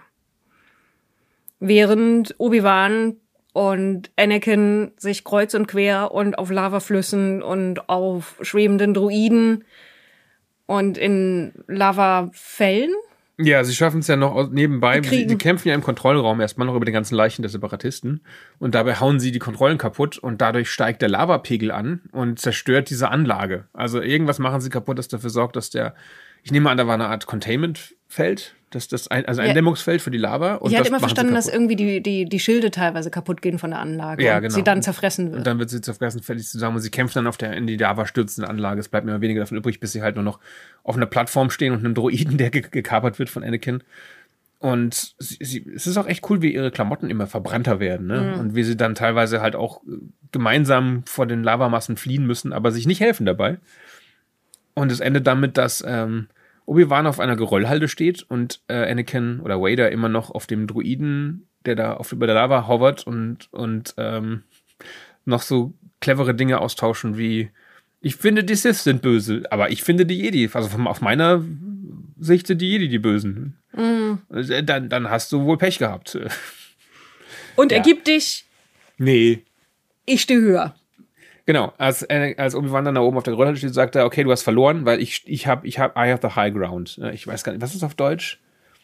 Während Obi-Wan und Anakin sich kreuz und quer und auf Lavaflüssen und auf schwebenden Droiden und in Lavafällen. Ja, sie schaffen es ja noch nebenbei. Sie, die kämpfen ja im Kontrollraum erstmal noch über die ganzen Leichen der Separatisten. Und dabei hauen sie die Kontrollen kaputt und dadurch steigt der Lavapegel an und zerstört diese Anlage. Also irgendwas machen sie kaputt, das dafür sorgt, dass der, ich nehme an, da war eine Art Containment-Feld, dass das ein, also ein ja. Dämmungsfeld für die Lava. Und ich hatte immer verstanden, dass irgendwie die, die, die Schilde teilweise kaputt gehen von der Anlage ja, und genau. sie dann zerfressen wird. Und dann wird sie zerfressen, fertig zusammen und sie kämpfen dann auf der in die Lava stürzenden Anlage. Es bleibt mir weniger davon übrig, bis sie halt nur noch auf einer Plattform stehen und einem Droiden, der ge- gekapert wird von Anakin. Und sie, sie, es ist auch echt cool, wie ihre Klamotten immer verbrannter werden, ne? Mhm. Und wie sie dann teilweise halt auch gemeinsam vor den Lavamassen fliehen müssen, aber sich nicht helfen dabei. Und es endet damit, dass ähm, Obi-Wan auf einer Geröllhalde steht und äh, Anakin oder Vader immer noch auf dem Droiden, der da auf über der Lava hovert und, und ähm, noch so clevere Dinge austauschen wie: Ich finde, die Sith sind böse, aber ich finde die Jedi, also von, auf meiner Sicht sind die Jedi die Bösen. Mhm. Dann, dann hast du wohl Pech gehabt. Und ja. ergib dich. Nee. Ich stehe höher. Genau, als, als Obi-Wan dann da oben auf der Geröllhalde steht, sagt er, okay, du hast verloren, weil ich, ich habe, ich habe, I have the high ground. Ich weiß gar nicht, was ist auf Deutsch?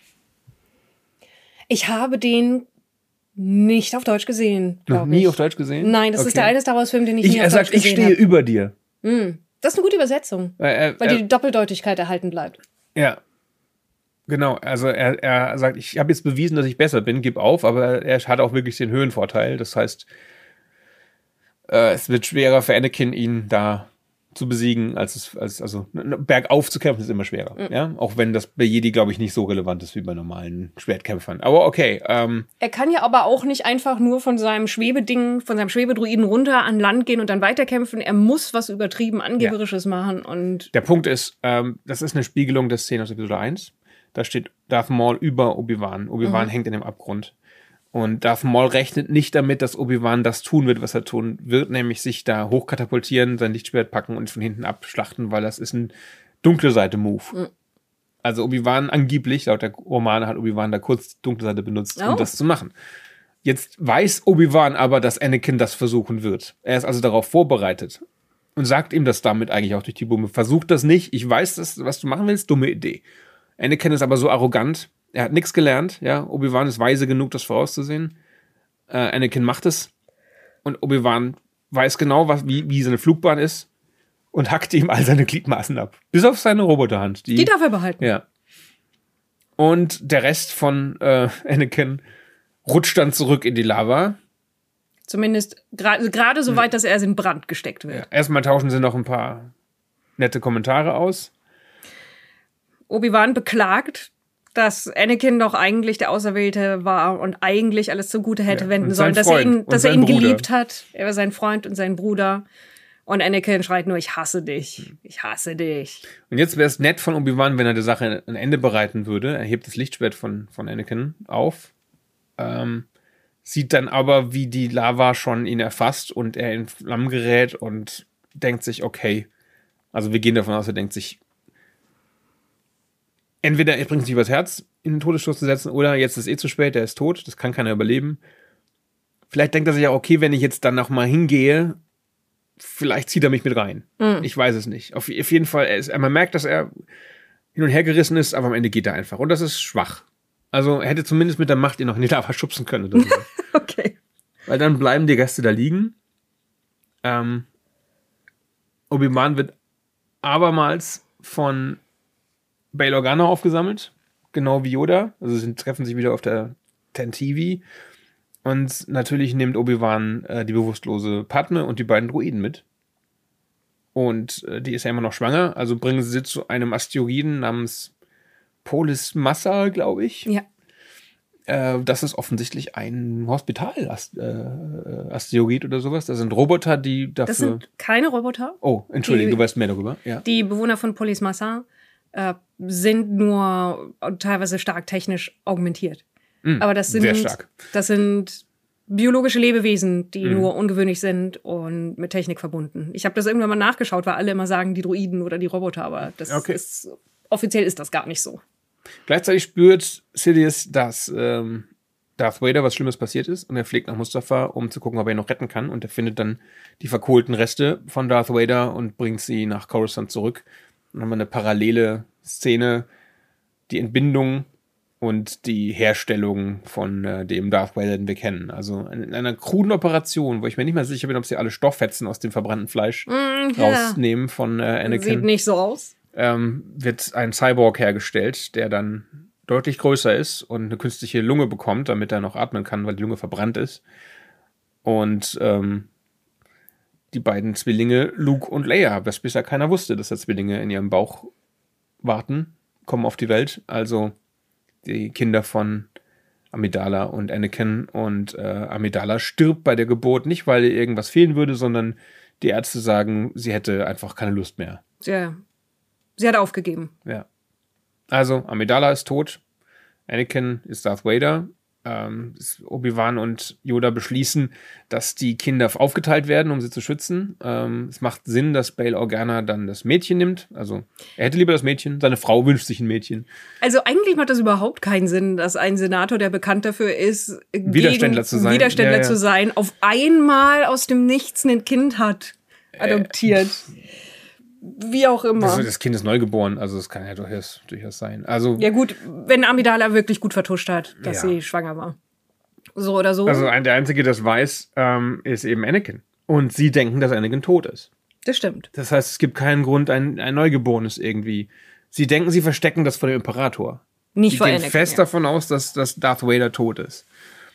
Ich habe den nicht auf Deutsch gesehen. Noch nie ich. auf Deutsch gesehen? Nein, das okay. ist der eine Star Wars-Film, den ich, ich nie auf sagt, Deutsch gesehen habe. Ich stehe hab. über dir. Mm, das ist eine gute Übersetzung, weil, er, weil er, die Doppeldeutigkeit erhalten bleibt. Ja, genau. Also er, er sagt, ich habe jetzt bewiesen, dass ich besser bin, gib auf, aber er hat auch wirklich den Höhenvorteil. Das heißt, äh, es wird schwerer für Anakin, ihn da zu besiegen, als es, als, also bergauf zu kämpfen, ist immer schwerer. Mhm. Ja? Auch wenn das bei Jedi, glaube ich, nicht so relevant ist wie bei normalen Schwertkämpfern. Aber okay. Ähm, er kann ja aber auch nicht einfach nur von seinem Schwebeding, von seinem Schwebedruiden runter an Land gehen und dann weiterkämpfen. Er muss was übertrieben Angeberisches ja. machen. Und der Punkt ist, ähm, das ist eine Spiegelung der Szene aus Episode eins. Da steht Darth Maul über Obi-Wan. Obi-Wan mhm. hängt in dem Abgrund. Und Darth Maul rechnet nicht damit, dass Obi-Wan das tun wird, was er tun wird, nämlich sich da hochkatapultieren, sein Lichtschwert packen und von hinten abschlachten, weil das ist ein dunkle Seite-Move. Mhm. Also Obi-Wan angeblich, laut der Romane hat Obi-Wan da kurz die dunkle Seite benutzt, oh. um das zu machen. Jetzt weiß Obi-Wan aber, dass Anakin das versuchen wird. Er ist also darauf vorbereitet und sagt ihm das damit eigentlich auch durch die Blume. Versuch das nicht, ich weiß, das, was du machen willst, dumme Idee. Anakin ist aber so arrogant, er hat nichts gelernt, ja. Obi-Wan ist weise genug, das vorauszusehen. Äh, Anakin macht es. Und Obi-Wan weiß genau, was, wie, wie seine Flugbahn ist und hackt ihm all seine Gliedmaßen ab. Bis auf seine Roboterhand. Die, die darf er behalten. Ja. Und der Rest von äh, Anakin rutscht dann zurück in die Lava. Zumindest gerade gra- so weit, dass er in Brand gesteckt wird. Ja. Erstmal tauschen sie noch ein paar nette Kommentare aus. Obi-Wan beklagt, dass Anakin doch eigentlich der Auserwählte war und eigentlich alles zugute hätte ja, wenden sollen, dass er ihn, dass er ihn geliebt hat. Er war sein Freund und sein Bruder. Und Anakin schreit nur, ich hasse dich, ich hasse dich. Und jetzt wäre es nett von Obi-Wan, wenn er der Sache ein Ende bereiten würde. Er hebt das Lichtschwert von, von Anakin auf, ähm, sieht dann aber, wie die Lava schon ihn erfasst und er in Flammen gerät und denkt sich, okay, also wir gehen davon aus, er denkt sich, entweder er bringt sich übers Herz, in den Todesstoß zu setzen, oder jetzt ist es eh zu spät, der ist tot, das kann keiner überleben. Vielleicht denkt er sich ja, okay, wenn ich jetzt dann noch mal hingehe, vielleicht zieht er mich mit rein. Mhm. Ich weiß es nicht. Auf, auf jeden Fall, er ist, man merkt, dass er hin und her gerissen ist, aber am Ende geht er einfach. Und das ist schwach. Also er hätte zumindest mit der Macht ihn noch in die Lava schubsen können. Oder so. Okay. Weil dann bleiben die Gäste da liegen. Ähm, Obi-Wan wird abermals von Bail Organa aufgesammelt, genau wie Yoda. Also sie treffen sich wieder auf der ten T V. Und natürlich nimmt Obi-Wan äh, die bewusstlose Padme und die beiden Droiden mit. Und äh, die ist ja immer noch schwanger, also bringen sie zu einem Asteroiden namens Polis Massa, glaube ich. Ja. Äh, das ist offensichtlich ein Hospital-Asteroid äh, oder sowas. Das sind Roboter, die dafür... Das sind keine Roboter. Oh, entschuldige, die, du weißt mehr darüber. Ja. Die Bewohner von Polis Massa äh, sind nur teilweise stark technisch augmentiert. Mm, Aber das sind, sehr stark. Das sind biologische Lebewesen, die mm. nur ungewöhnlich sind und mit Technik verbunden. Ich habe das irgendwann mal nachgeschaut, weil alle immer sagen, die Droiden oder die Roboter, aber das okay. ist, offiziell ist das gar nicht so. Gleichzeitig spürt Sidious, dass ähm, Darth Vader was Schlimmes passiert ist und er fliegt nach Mustafar, um zu gucken, ob er ihn noch retten kann, und er findet dann die verkohlten Reste von Darth Vader und bringt sie nach Coruscant zurück. Und dann haben wir eine parallele Szene, die Entbindung und die Herstellung von äh, dem Darth Vader, den wir kennen. Also in, in einer kruden Operation, wo ich mir nicht mal sicher bin, ob sie alle Stofffetzen aus dem verbrannten Fleisch mm, rausnehmen ja. von äh, Anakin. Sieht nicht so aus. Ähm, wird ein Cyborg hergestellt, der dann deutlich größer ist und eine künstliche Lunge bekommt, damit er noch atmen kann, weil die Lunge verbrannt ist. Und ähm, die beiden Zwillinge, Luke und Leia, was bisher keiner wusste, dass da Zwillinge in ihrem Bauch warten, kommen auf die Welt. Also die Kinder von Amidala und Anakin. Und äh, Amidala stirbt bei der Geburt, nicht weil ihr irgendwas fehlen würde, sondern die Ärzte sagen, sie hätte einfach keine Lust mehr. Ja, sie hat aufgegeben. Ja. Also, Amidala ist tot. Anakin ist Darth Vader. Ähm, Obi-Wan und Yoda beschließen, dass die Kinder aufgeteilt werden, um sie zu schützen. Ähm, es macht Sinn, dass Bail Organa dann das Mädchen nimmt. Also, er hätte lieber das Mädchen. Seine Frau wünscht sich ein Mädchen. Also, eigentlich macht das überhaupt keinen Sinn, dass ein Senator, der bekannt dafür ist, Widerständler zu sein, Widerständler ja, ja. zu sein, auf einmal aus dem Nichts ein Kind hat adoptiert. Äh, Wie auch immer. Das, das Kind ist neugeboren, also das kann ja durchaus, durchaus sein. Also, ja gut, wenn Amidala wirklich gut vertuscht hat, dass ja. sie schwanger war. So oder so. Also der Einzige, der das weiß, ähm, ist eben Anakin. Und sie denken, dass Anakin tot ist. Das stimmt. Das heißt, es gibt keinen Grund, ein, ein Neugeborenes irgendwie. Sie denken, sie verstecken das vor dem Imperator. Nicht sie vor gehen Anakin, fest ja. davon aus, dass, dass Darth Vader tot ist.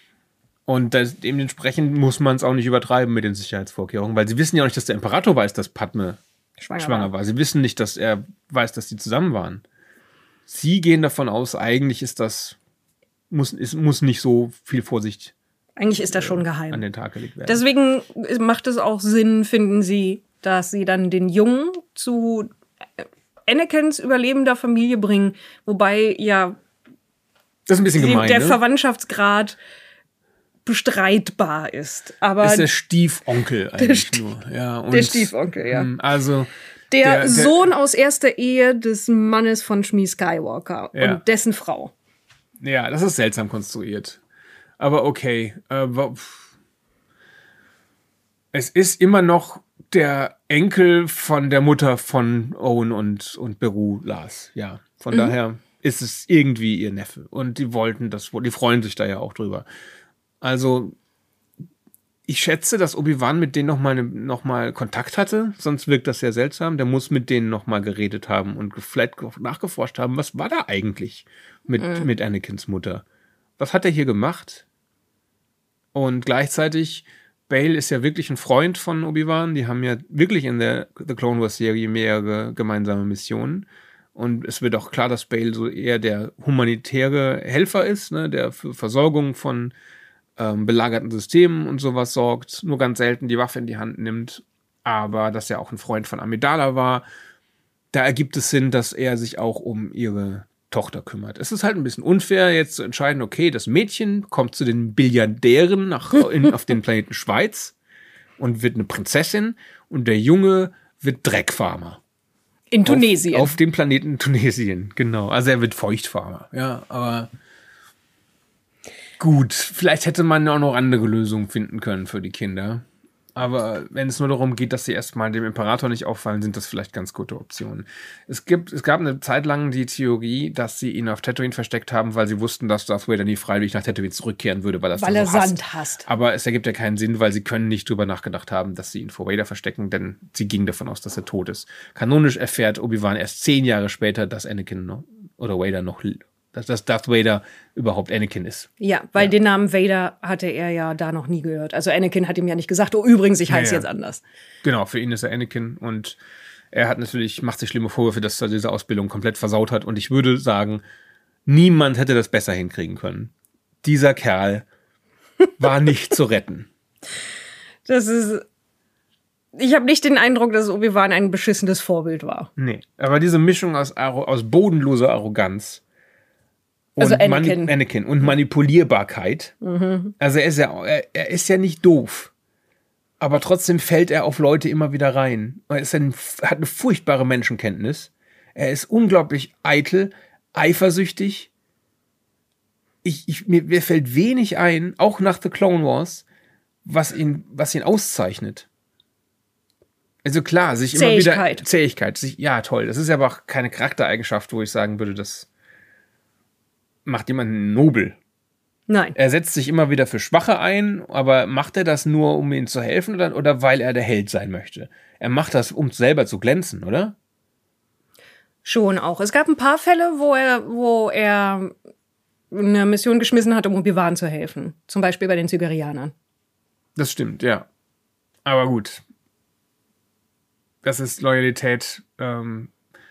Und das, dementsprechend muss man es auch nicht übertreiben mit den Sicherheitsvorkehrungen, weil sie wissen ja auch nicht, dass der Imperator weiß, dass Padme schwanger, schwanger war. war. Sie wissen nicht, dass er weiß, dass die zusammen waren. Sie gehen davon aus, eigentlich ist das, muss, ist, muss nicht so viel Vorsicht Eigentlich ist das schon geheim. an den Tag gelegt werden. Deswegen macht es auch Sinn, finden sie, dass sie dann den Jungen zu Anakins überlebender Familie bringen, wobei ja das ist ein bisschen die, gemein, der ne? Verwandtschaftsgrad bestreitbar ist. Aber Das ist der Stiefonkel eigentlich St- nur. Ja, und, der Stiefonkel, ja. mh, Also der, der- der- Sohn aus erster Ehe des Mannes von Shmi Skywalker Ja. und dessen Frau. ja, das ist seltsam konstruiert. Aber okay. Äh, wa- pff. es ist immer noch der Enkel von der Mutter von Owen und, und Beru Lars. Ja, von Mhm. daher ist es irgendwie ihr Neffe. Und die wollten das, die freuen sich da ja auch drüber. Also, ich schätze, dass Obi-Wan mit denen nochmal noch mal Kontakt hatte. Sonst wirkt das sehr seltsam. Der muss mit denen nochmal geredet haben und vielleicht nachgeforscht haben, was war da eigentlich mit, Mhm. mit Anakins Mutter? Was hat er hier gemacht? Und gleichzeitig, Bale ist ja wirklich ein Freund von Obi-Wan. Die haben ja wirklich in der The Clone Wars Serie mehrere gemeinsame Missionen. Und es wird auch klar, dass Bale so eher der humanitäre Helfer ist, ne, der für Versorgung von ähm, belagerten Systemen und sowas sorgt, nur ganz selten die Waffe in die Hand nimmt. Aber dass er auch ein Freund von Amidala war, da ergibt es Sinn, dass er sich auch um ihre Tochter kümmert. Es ist halt ein bisschen unfair, jetzt zu entscheiden, okay, das Mädchen kommt zu den Billiardären nach, in, auf den Planeten Schweiz und wird eine Prinzessin und der Junge wird Dreckfarmer. In Tunesien. Auf, auf dem Planeten Tunesien, genau. Also er wird Feuchtfarmer. Ja, aber gut, vielleicht hätte man auch noch andere Lösungen finden können für die Kinder. Aber wenn es nur darum geht, dass sie erstmal dem Imperator nicht auffallen, sind das vielleicht ganz gute Optionen. Es gibt, es gab eine Zeit lang die Theorie, dass sie ihn auf Tatooine versteckt haben, weil sie wussten, dass Darth Vader nie freiwillig nach Tatooine zurückkehren würde, weil, das weil so er hasst. Sand hasst. Aber es ergibt ja keinen Sinn, weil sie können nicht drüber nachgedacht haben, dass sie ihn vor Vader verstecken, denn sie gingen davon aus, dass er tot ist. Kanonisch erfährt Obi-Wan erst zehn Jahre später, dass Anakin noch, oder Vader noch, dass, dass Darth Vader überhaupt Anakin ist. Ja, weil Ja. den Namen Vader hatte er ja da noch nie gehört. Also Anakin hat ihm ja nicht gesagt, oh übrigens, ich heiße Ja, ja. jetzt anders. Genau, für ihn ist er Anakin und er hat natürlich, macht sich schlimme Vorwürfe, dass er diese Ausbildung komplett versaut hat und ich würde sagen, niemand hätte das besser hinkriegen können. Dieser Kerl war nicht zu retten. Das ist. Ich habe nicht den Eindruck, dass Obi-Wan ein beschissenes Vorbild war. Nee, aber diese Mischung aus, Arro- aus bodenloser Arroganz und Also Anakin. Mani- Anakin und Manipulierbarkeit. Also er ist ja, er, er ist ja nicht doof. Aber trotzdem fällt er auf Leute immer wieder rein. Er ist ein, hat eine furchtbare Menschenkenntnis. Er ist unglaublich eitel, eifersüchtig. Ich, ich, mir, mir fällt wenig ein, auch nach The Clone Wars, was ihn, was ihn auszeichnet. Also klar, sich immer wieder... Zähigkeit. Zähigkeit. Sich, ja, toll. Das ist aber auch keine Charaktereigenschaft, wo ich sagen würde, das macht jemanden nobel. Nein. Er setzt sich immer wieder für Schwache ein, aber macht er das nur, um ihnen zu helfen oder, oder weil er der Held sein möchte? Er macht das, um selber zu glänzen, oder? Schon auch. Es gab ein paar Fälle, wo er, wo er eine Mission geschmissen hat, um Obi-Wan zu helfen. Zum Beispiel bei den Zygerrianern. Das stimmt, ja. Aber gut. Das ist Loyalität, ähm,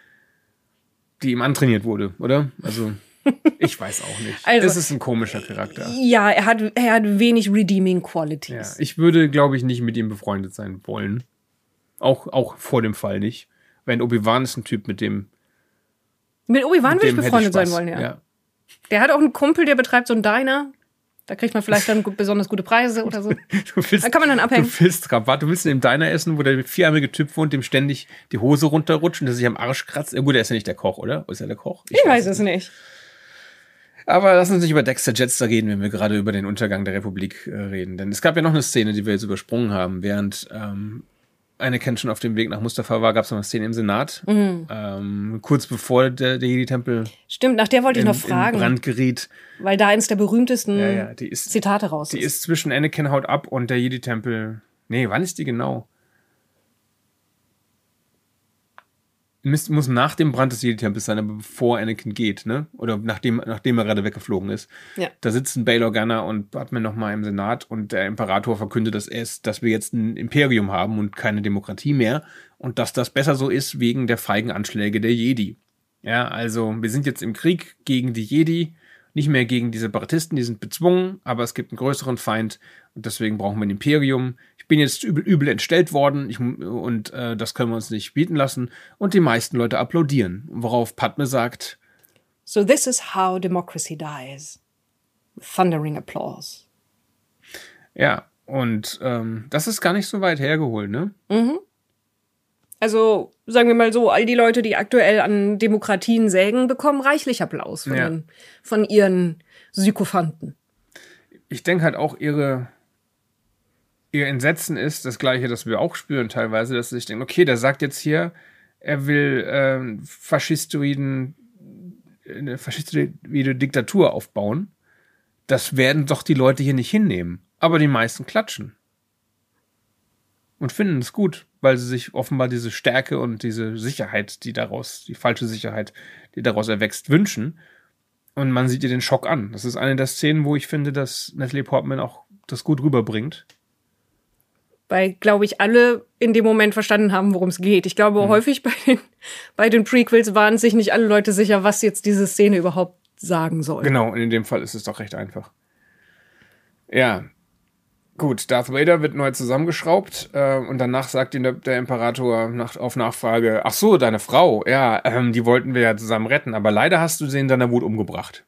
die ihm antrainiert wurde, oder? Also, ich weiß auch nicht. Also, es ist ein komischer Charakter. Ja, er hat, er hat wenig Redeeming Ja, Qualities. ich würde, glaube ich, nicht mit ihm befreundet sein wollen. Auch, auch vor dem Fall nicht. Wenn Obi-Wan ist ein Typ, mit dem Mit Obi-Wan mit würde ich dem hätte befreundet sein Spaß. wollen, ja. ja. Der hat auch einen Kumpel, der betreibt so einen Diner. Da kriegt man vielleicht dann gut, besonders gute Preise oder so. Du willst, Da kann man dann abhängen. Du willst Rabatt, du willst in dem Diner essen, wo der vierarmige Typ wohnt, dem ständig die Hose runterrutscht und der sich am Arsch kratzt. Ja, gut, der ist ja nicht der Koch, oder? Ist er der Koch? Ich weiß es nicht. Aber lass uns nicht über Dexter Jettster reden, wenn wir gerade über den Untergang der Republik äh, reden. Denn es gab ja noch eine Szene, die wir jetzt übersprungen haben. Während ähm, Anakin schon auf dem Weg nach Mustafa war, gab es noch eine Szene im Senat. Mhm. Ähm, kurz bevor der, der Jedi-Tempel Stimmt, nach der wollte ich in, noch fragen, in Brand geriet. weil da eins der berühmtesten Ja, ja, die ist, Zitate raus die ist. ist zwischen Anakin haut ab und der Jedi-Tempel. Nee, wann ist die genau? muss, muss nach dem Brand des Jedi-Tempels sein, aber bevor Anakin geht, ne? Oder nachdem, nachdem er gerade weggeflogen ist. Ja. Da sitzen Bail Organa und Padmé nochmal im Senat und der Imperator verkündet, dass, es, dass wir jetzt ein Imperium haben und keine Demokratie mehr und dass das besser so ist wegen der feigen Anschläge der Jedi. Ja, also wir sind jetzt im Krieg gegen die Jedi, nicht mehr gegen die Separatisten, die sind bezwungen, aber es gibt einen größeren Feind und deswegen brauchen wir ein Imperium. Ich bin jetzt übel, übel entstellt worden ich, und äh, das können wir uns nicht bieten lassen. Und die meisten Leute applaudieren, worauf Padmé sagt: So this is how democracy dies. Thundering applause. Ja, und ähm, das ist gar nicht so weit hergeholt, ne? Mhm. Also, sagen wir mal so, all die Leute, die aktuell an Demokratien sägen, bekommen reichlich Applaus von, Ja. den, von ihren Sykophanten. Ich denke halt auch, ihre, ihr Entsetzen ist das Gleiche, das wir auch spüren teilweise, dass sie sich denken, okay, der sagt jetzt hier, er will ähm, faschistoiden, eine faschistoide Diktatur aufbauen. Das werden doch die Leute hier nicht hinnehmen. Aber die meisten klatschen. Und finden es gut, weil sie sich offenbar diese Stärke und diese Sicherheit, die daraus, die falsche Sicherheit, die daraus erwächst, wünschen. Und man sieht ihr den Schock an. Das ist eine der Szenen, wo ich finde, dass Natalie Portman auch das gut rüberbringt. Weil, glaube ich, alle in dem Moment verstanden haben, worum es geht. Ich glaube, mhm. häufig bei den, bei den Prequels waren sich nicht alle Leute sicher, was jetzt diese Szene überhaupt sagen soll. Genau, und in dem Fall ist es doch recht einfach. Ja, gut, Darth Vader wird neu zusammengeschraubt äh, und danach sagt ihm der, der Imperator nach, auf Nachfrage, ach so, deine Frau, ja, ähm, die wollten wir ja zusammen retten, aber leider hast du sie in deiner Wut umgebracht.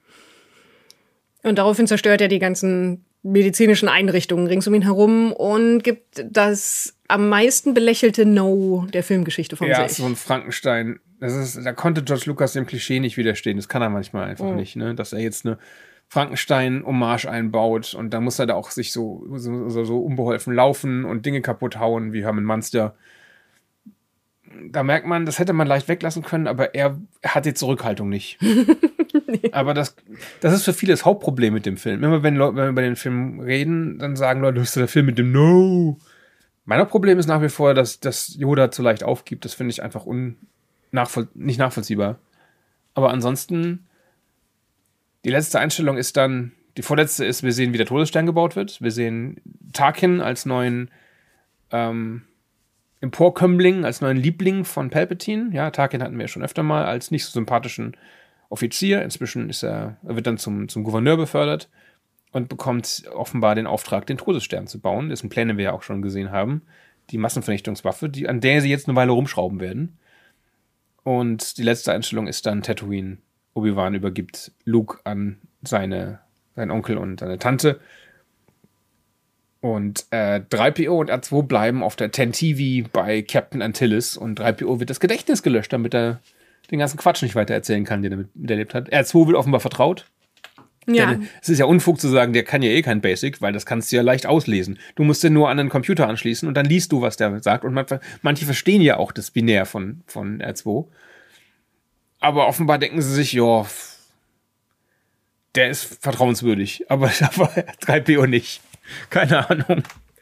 Und daraufhin zerstört er die ganzen medizinischen Einrichtungen rings um ihn herum und gibt das am meisten belächelte No der Filmgeschichte von ja, sich. Ja, so ein Frankenstein. Das ist, da konnte George Lucas dem Klischee nicht widerstehen. Das kann er manchmal einfach oh. nicht, ne? Dass er jetzt eine Frankenstein-Hommage einbaut und dann muss er da auch sich so, so, so, so unbeholfen laufen und Dinge kaputt hauen, wie Herman Munster. Da merkt man, das hätte man leicht weglassen können, aber er hat die Zurückhaltung nicht. Nee. Aber das, das ist für viele das Hauptproblem mit dem Film. Immer wenn, Leute, wenn wir über den Film reden, dann sagen Leute, das ist der Film mit dem No. Mein Problem ist nach wie vor, dass, dass Yoda zu leicht aufgibt. Das finde ich einfach un, nachvoll, nicht nachvollziehbar. Aber ansonsten, die letzte Einstellung ist dann, die vorletzte ist, wir sehen, wie der Todesstern gebaut wird. Wir sehen Tarkin als neuen ähm, Emporkömmling, als neuen Liebling von Palpatine. Ja, Tarkin hatten wir ja schon öfter mal als nicht so sympathischen Offizier. Inzwischen ist er, er wird dann zum, zum Gouverneur befördert und bekommt offenbar den Auftrag, den Todesstern zu bauen. Das sind Pläne, die wir ja auch schon gesehen haben. Die Massenvernichtungswaffe, die, an der sie jetzt eine Weile rumschrauben werden. Und die letzte Einstellung ist dann Tatooine. Obi-Wan übergibt Luke an seine, seinen Onkel und seine Tante. Und äh, drei P O und R zwei bleiben auf der zehn T V bei Captain Antilles. Und drei P O wird das Gedächtnis gelöscht, damit er den ganzen Quatsch nicht weiter erzählen kann, den er miterlebt hat. R zwei wird offenbar vertraut. Ja. Denn es ist ja Unfug zu sagen, der kann ja eh kein Basic, weil das kannst du ja leicht auslesen. Du musst den nur an einen Computer anschließen und dann liest du, was der sagt. Und man, manche verstehen ja auch das Binär von, von R zwei. Aber offenbar denken sie sich, ja, der ist vertrauenswürdig. Aber, aber drei P O nicht. Keine Ahnung.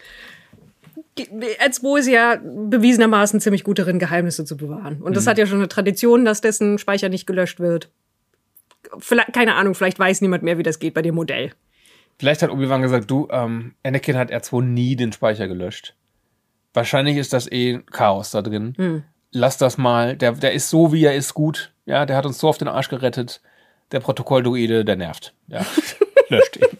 R zwei ist ja bewiesenermaßen ziemlich gut darin, Geheimnisse zu bewahren. Und das mhm. hat ja schon eine Tradition, dass dessen Speicher nicht gelöscht wird. Vielleicht, keine Ahnung, vielleicht weiß niemand mehr, wie das geht bei dem Modell. Vielleicht hat Obi-Wan gesagt, du, ähm, Anakin hat R zwei nie den Speicher gelöscht. Wahrscheinlich ist das eh Chaos da drin. Mhm. Lass das mal. Der, der ist so, wie er ist, gut. Ja, der hat uns so auf den Arsch gerettet. Der Protokolldruide, der nervt. Ja, löscht ihn.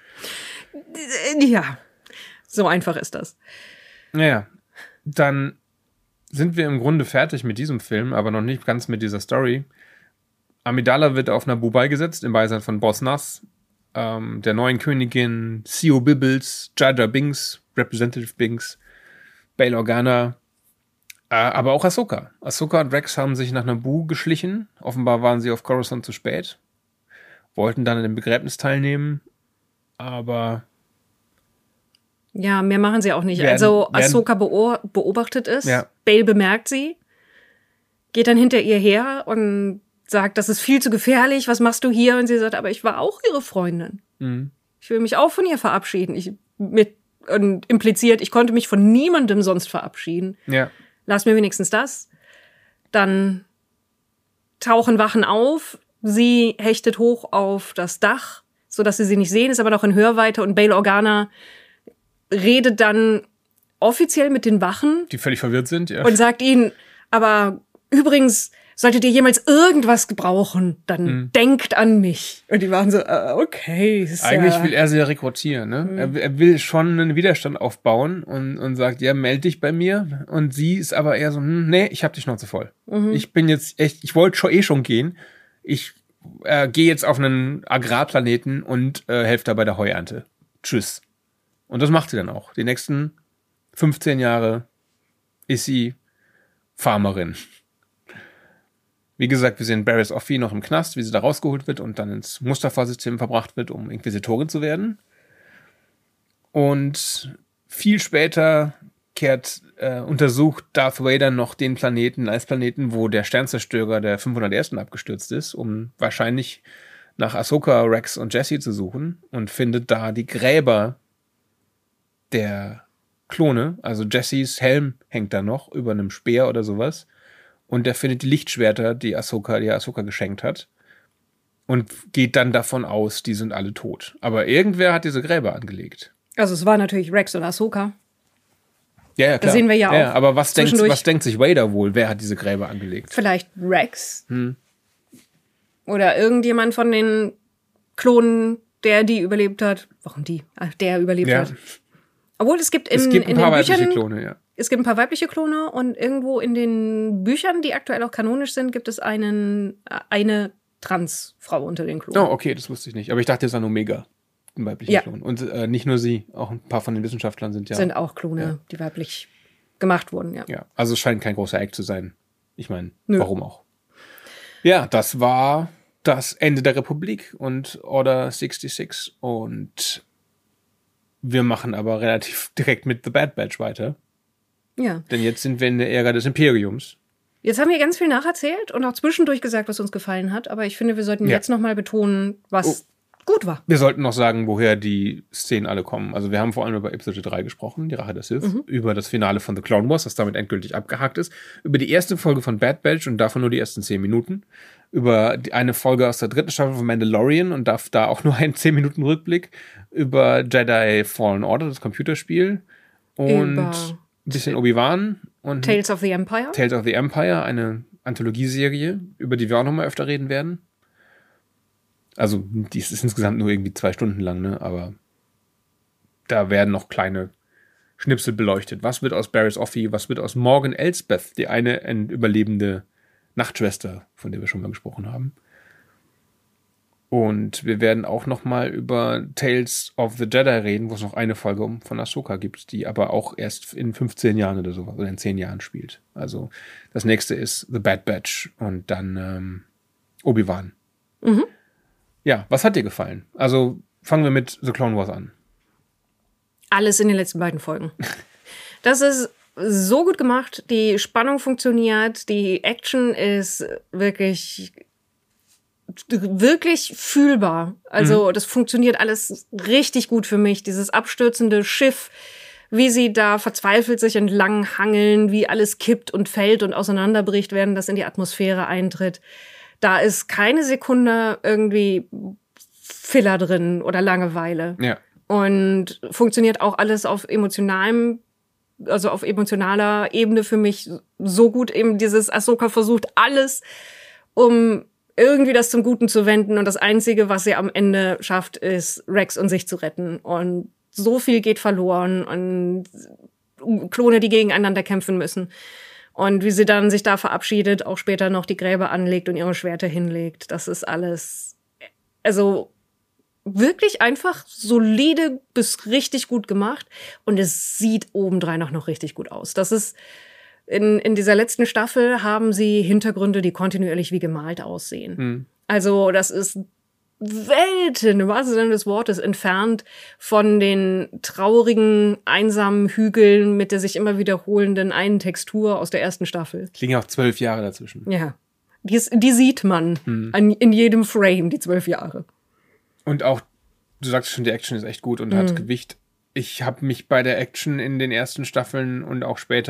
Ja, so einfach ist das. Naja, dann sind wir im Grunde fertig mit diesem Film, aber noch nicht ganz mit dieser Story. Amidala wird auf Naboo beigesetzt, im Beisein von Boss Nass, ähm, der neuen Königin, C O Bibbles, Jar Jar Binks, Representative Binks, Bail Organa, äh, aber auch Ahsoka. Ahsoka und Rex haben sich nach Naboo geschlichen. Offenbar waren sie auf Coruscant zu spät, wollten dann an dem Begräbnis teilnehmen, aber ja, mehr machen sie auch nicht. Werden, also Ahsoka beob- beobachtet es, ja. Bail bemerkt sie, geht dann hinter ihr her und sagt, das ist viel zu gefährlich, was machst du hier? Und sie sagt, aber ich war auch ihre Freundin. Mhm. Ich will mich auch von ihr verabschieden. Ich, mit, und impliziert, ich konnte mich von niemandem sonst verabschieden. Ja. Lass mir wenigstens das. Dann tauchen Wachen auf. Sie hechtet hoch auf das Dach, sodass sie sie nicht sehen, ist aber noch in Hörweite. Und Bail Organa redet dann offiziell mit den Wachen. Die völlig verwirrt sind, ja. Und sagt ihnen, aber übrigens, solltet ihr jemals irgendwas gebrauchen, dann mhm. denkt an mich. Und die waren so, uh, okay. Eigentlich ja. will er sie ja rekrutieren, ne? Mhm. Er, er will schon einen Widerstand aufbauen und, und sagt, ja, meld dich bei mir. Und sie ist aber eher so, hm, nee, ich hab die Schnauze voll. Mhm. Ich bin jetzt echt, ich wollte schon eh schon gehen. Ich äh, gehe jetzt auf einen Agrarplaneten und äh, helfe da bei der Heuernte. Tschüss. Und das macht sie dann auch. Die nächsten fünfzehn Jahre ist sie Farmerin. Wie gesagt, wir sehen Barriss Offee noch im Knast, wie sie da rausgeholt wird und dann ins Mustafa-System verbracht wird, um Inquisitorin zu werden. Und viel später kehrt, äh, untersucht Darth Vader noch den Planeten als Planeten, wo der Sternzerstörer der fünfhundertersten abgestürzt ist, um wahrscheinlich nach Ahsoka, Rex und Jesse zu suchen und findet da die Gräber der Klone. Also Jessys Helm hängt da noch über einem Speer oder sowas. Und er findet die Lichtschwerter, die Ahsoka, die Ahsoka geschenkt hat. Und geht dann davon aus, die sind alle tot. Aber irgendwer hat diese Gräber angelegt. Also es war natürlich Rex und Ahsoka. Ja, ja, klar. Das sehen wir ja auch. Ja, aber was denkt, was denkt sich Vader wohl? Wer hat diese Gräber angelegt? Vielleicht Rex. Hm. Oder irgendjemand von den Klonen, der die überlebt hat. Warum die? Ach, der überlebt ja. hat. Obwohl es gibt in, es gibt ein in paar den weibliche Büchern, Klone, ja. Es gibt ein paar weibliche Klone und irgendwo in den Büchern, die aktuell auch kanonisch sind, gibt es einen, eine Transfrau unter den Klonen. Oh, okay, das wusste ich nicht. Aber ich dachte, es ist ein Omega, ein weiblicher ja. Klon. Und äh, nicht nur sie, auch ein paar von den Wissenschaftlern sind ja... Sind auch Klone, ja. die weiblich gemacht wurden, ja. Ja, also es scheint kein großer Act zu sein. Ich meine, warum auch? Ja, das war das Ende der Republik und Order sechsundsechzig und wir machen aber relativ direkt mit The Bad Batch weiter. Ja. Denn jetzt sind wir in der Ära des Imperiums. Jetzt haben wir ganz viel nacherzählt und auch zwischendurch gesagt, was uns gefallen hat. Aber ich finde, wir sollten ja. jetzt nochmal betonen, was oh. gut war. Wir sollten noch sagen, woher die Szenen alle kommen. Also wir haben vor allem über Episode drei gesprochen, die Rache der Sith, mhm. über das Finale von The Clone Wars, das damit endgültig abgehakt ist, über die erste Folge von Bad Batch und davon nur die ersten zehn Minuten, über die eine Folge aus der dritten Staffel von Mandalorian und darf da auch nur einen zehn Minuten Rückblick, über Jedi Fallen Order, das Computerspiel und über ein bisschen Obi-Wan und Tales of the Empire. Tales of the Empire, eine Anthologieserie, über die wir auch nochmal öfter reden werden. Also, die ist insgesamt nur irgendwie zwei Stunden lang, ne? Aber da werden noch kleine Schnipsel beleuchtet. Was wird aus Barriss Offee? Was wird aus Morgan Elsbeth, die eine überlebende Nachtschwester, von der wir schon mal gesprochen haben? Und wir werden auch noch mal über Tales of the Jedi reden, wo es noch eine Folge von Ahsoka gibt, die aber auch erst in fünfzehn Jahren oder so, oder in zehn Jahren spielt. Also das nächste ist The Bad Batch und dann ähm, Obi-Wan. Mhm. Ja, was hat dir gefallen? Also fangen wir mit The Clone Wars an. Alles in den letzten beiden Folgen. Das ist so gut gemacht, die Spannung funktioniert, die Action ist wirklich... wirklich fühlbar. Also mhm. das funktioniert alles richtig gut für mich. Dieses abstürzende Schiff, wie sie da verzweifelt sich entlang hangeln, wie alles kippt und fällt und auseinanderbricht, während das in die Atmosphäre eintritt. Da ist keine Sekunde irgendwie Filler drin oder Langeweile. Ja. Und funktioniert auch alles auf emotionalem, also auf emotionaler Ebene für mich so gut. Eben dieses Ahsoka versucht alles, um irgendwie das zum Guten zu wenden. Und das Einzige, was sie am Ende schafft, ist, Rex und sich zu retten. Und so viel geht verloren. Und Klone, die gegeneinander kämpfen müssen. Und wie sie dann sich da verabschiedet, auch später noch die Gräber anlegt und ihre Schwerter hinlegt. Das ist alles, also wirklich einfach solide bis richtig gut gemacht. Und es sieht obendrein auch noch richtig gut aus. Das ist In, in dieser letzten Staffel haben sie Hintergründe, die kontinuierlich wie gemalt aussehen. Mhm. Also das ist Welten, im wahrsten Sinne des Wortes, entfernt von den traurigen, einsamen Hügeln mit der sich immer wiederholenden einen Textur aus der ersten Staffel. Liegen auch zwölf Jahre dazwischen. Ja, die, ist, die sieht man mhm. an, in jedem Frame, die zwölf Jahre. Und auch, du sagst schon, die Action ist echt gut und mhm. hat Gewicht. Ich habe mich bei der Action in den ersten Staffeln und auch später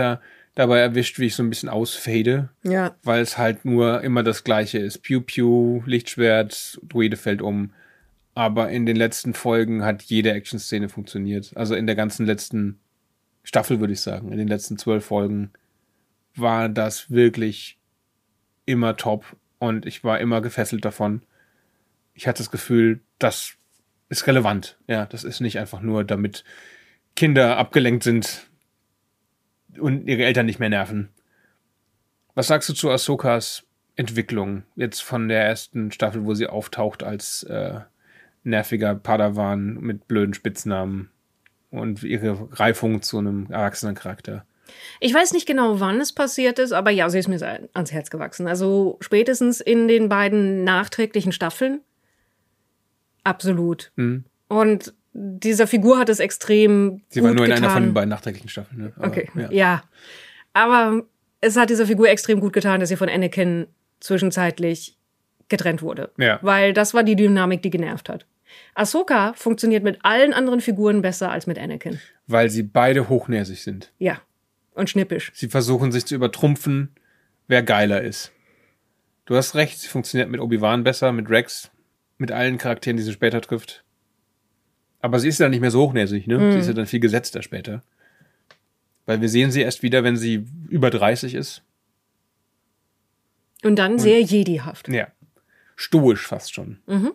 dabei erwischt, wie ich so ein bisschen ausfade. Ja. Weil es halt nur immer das Gleiche ist. Pew, pew, Lichtschwert, Druide fällt um. Aber in den letzten Folgen hat jede Action-Szene funktioniert. Also in der ganzen letzten Staffel, würde ich sagen, in den letzten zwölf Folgen war das wirklich immer top. Und ich war immer gefesselt davon. Ich hatte das Gefühl, das ist relevant. Ja, das ist nicht einfach nur, damit Kinder abgelenkt sind und ihre Eltern nicht mehr nerven. Was sagst du zu Ahsokas Entwicklung? Jetzt von der ersten Staffel, wo sie auftaucht als äh, nerviger Padawan mit blöden Spitznamen und ihre Reifung zu einem erwachsenen Charakter. Ich weiß nicht genau, wann es passiert ist, aber ja, sie ist mir ans Herz gewachsen. Also spätestens in den beiden nachträglichen Staffeln. Absolut. Mhm. Und dieser Figur hat es extrem Sie gut war nur in getan. einer von den beiden nachträglichen Staffeln. Ne? Aber, okay, ja. ja. Aber es hat dieser Figur extrem gut getan, dass sie von Anakin zwischenzeitlich getrennt wurde. Ja. Weil das war die Dynamik, die genervt hat. Ahsoka funktioniert mit allen anderen Figuren besser als mit Anakin. Weil sie beide hochnäsig sind. Ja. Und schnippisch. Sie versuchen sich zu übertrumpfen, wer geiler ist. Du hast recht, sie funktioniert mit Obi-Wan besser, mit Rex, mit allen Charakteren, die sie später trifft. Aber sie ist ja nicht mehr so hochnäsig, ne? Mhm. Sie ist ja dann viel gesetzter später. Weil wir sehen sie erst wieder, wenn sie über dreißig ist. Und dann Und, sehr jedihaft. Ja. Stoisch fast schon. Mhm.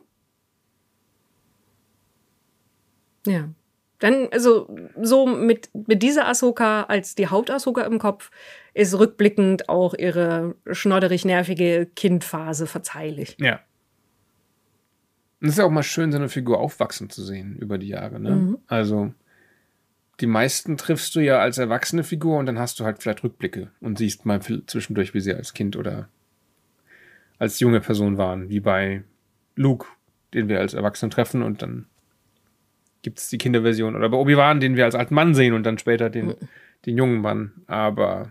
Ja. Dann, also, so mit, mit dieser Ahsoka als die Haupt-Ahsoka im Kopf ist rückblickend auch ihre schnodderig nervige Kindphase verzeihlich. Ja. Und es ist ja auch mal schön, so eine Figur aufwachsen zu sehen über die Jahre, ne? Mhm. Also, die meisten triffst du ja als erwachsene Figur und dann hast du halt vielleicht Rückblicke und siehst mal zwischendurch, wie sie als Kind oder als junge Person waren, wie bei Luke, den wir als Erwachsenen treffen und dann gibt es die Kinderversion. Oder bei Obi-Wan, den wir als alten Mann sehen und dann später den, den jungen Mann. Aber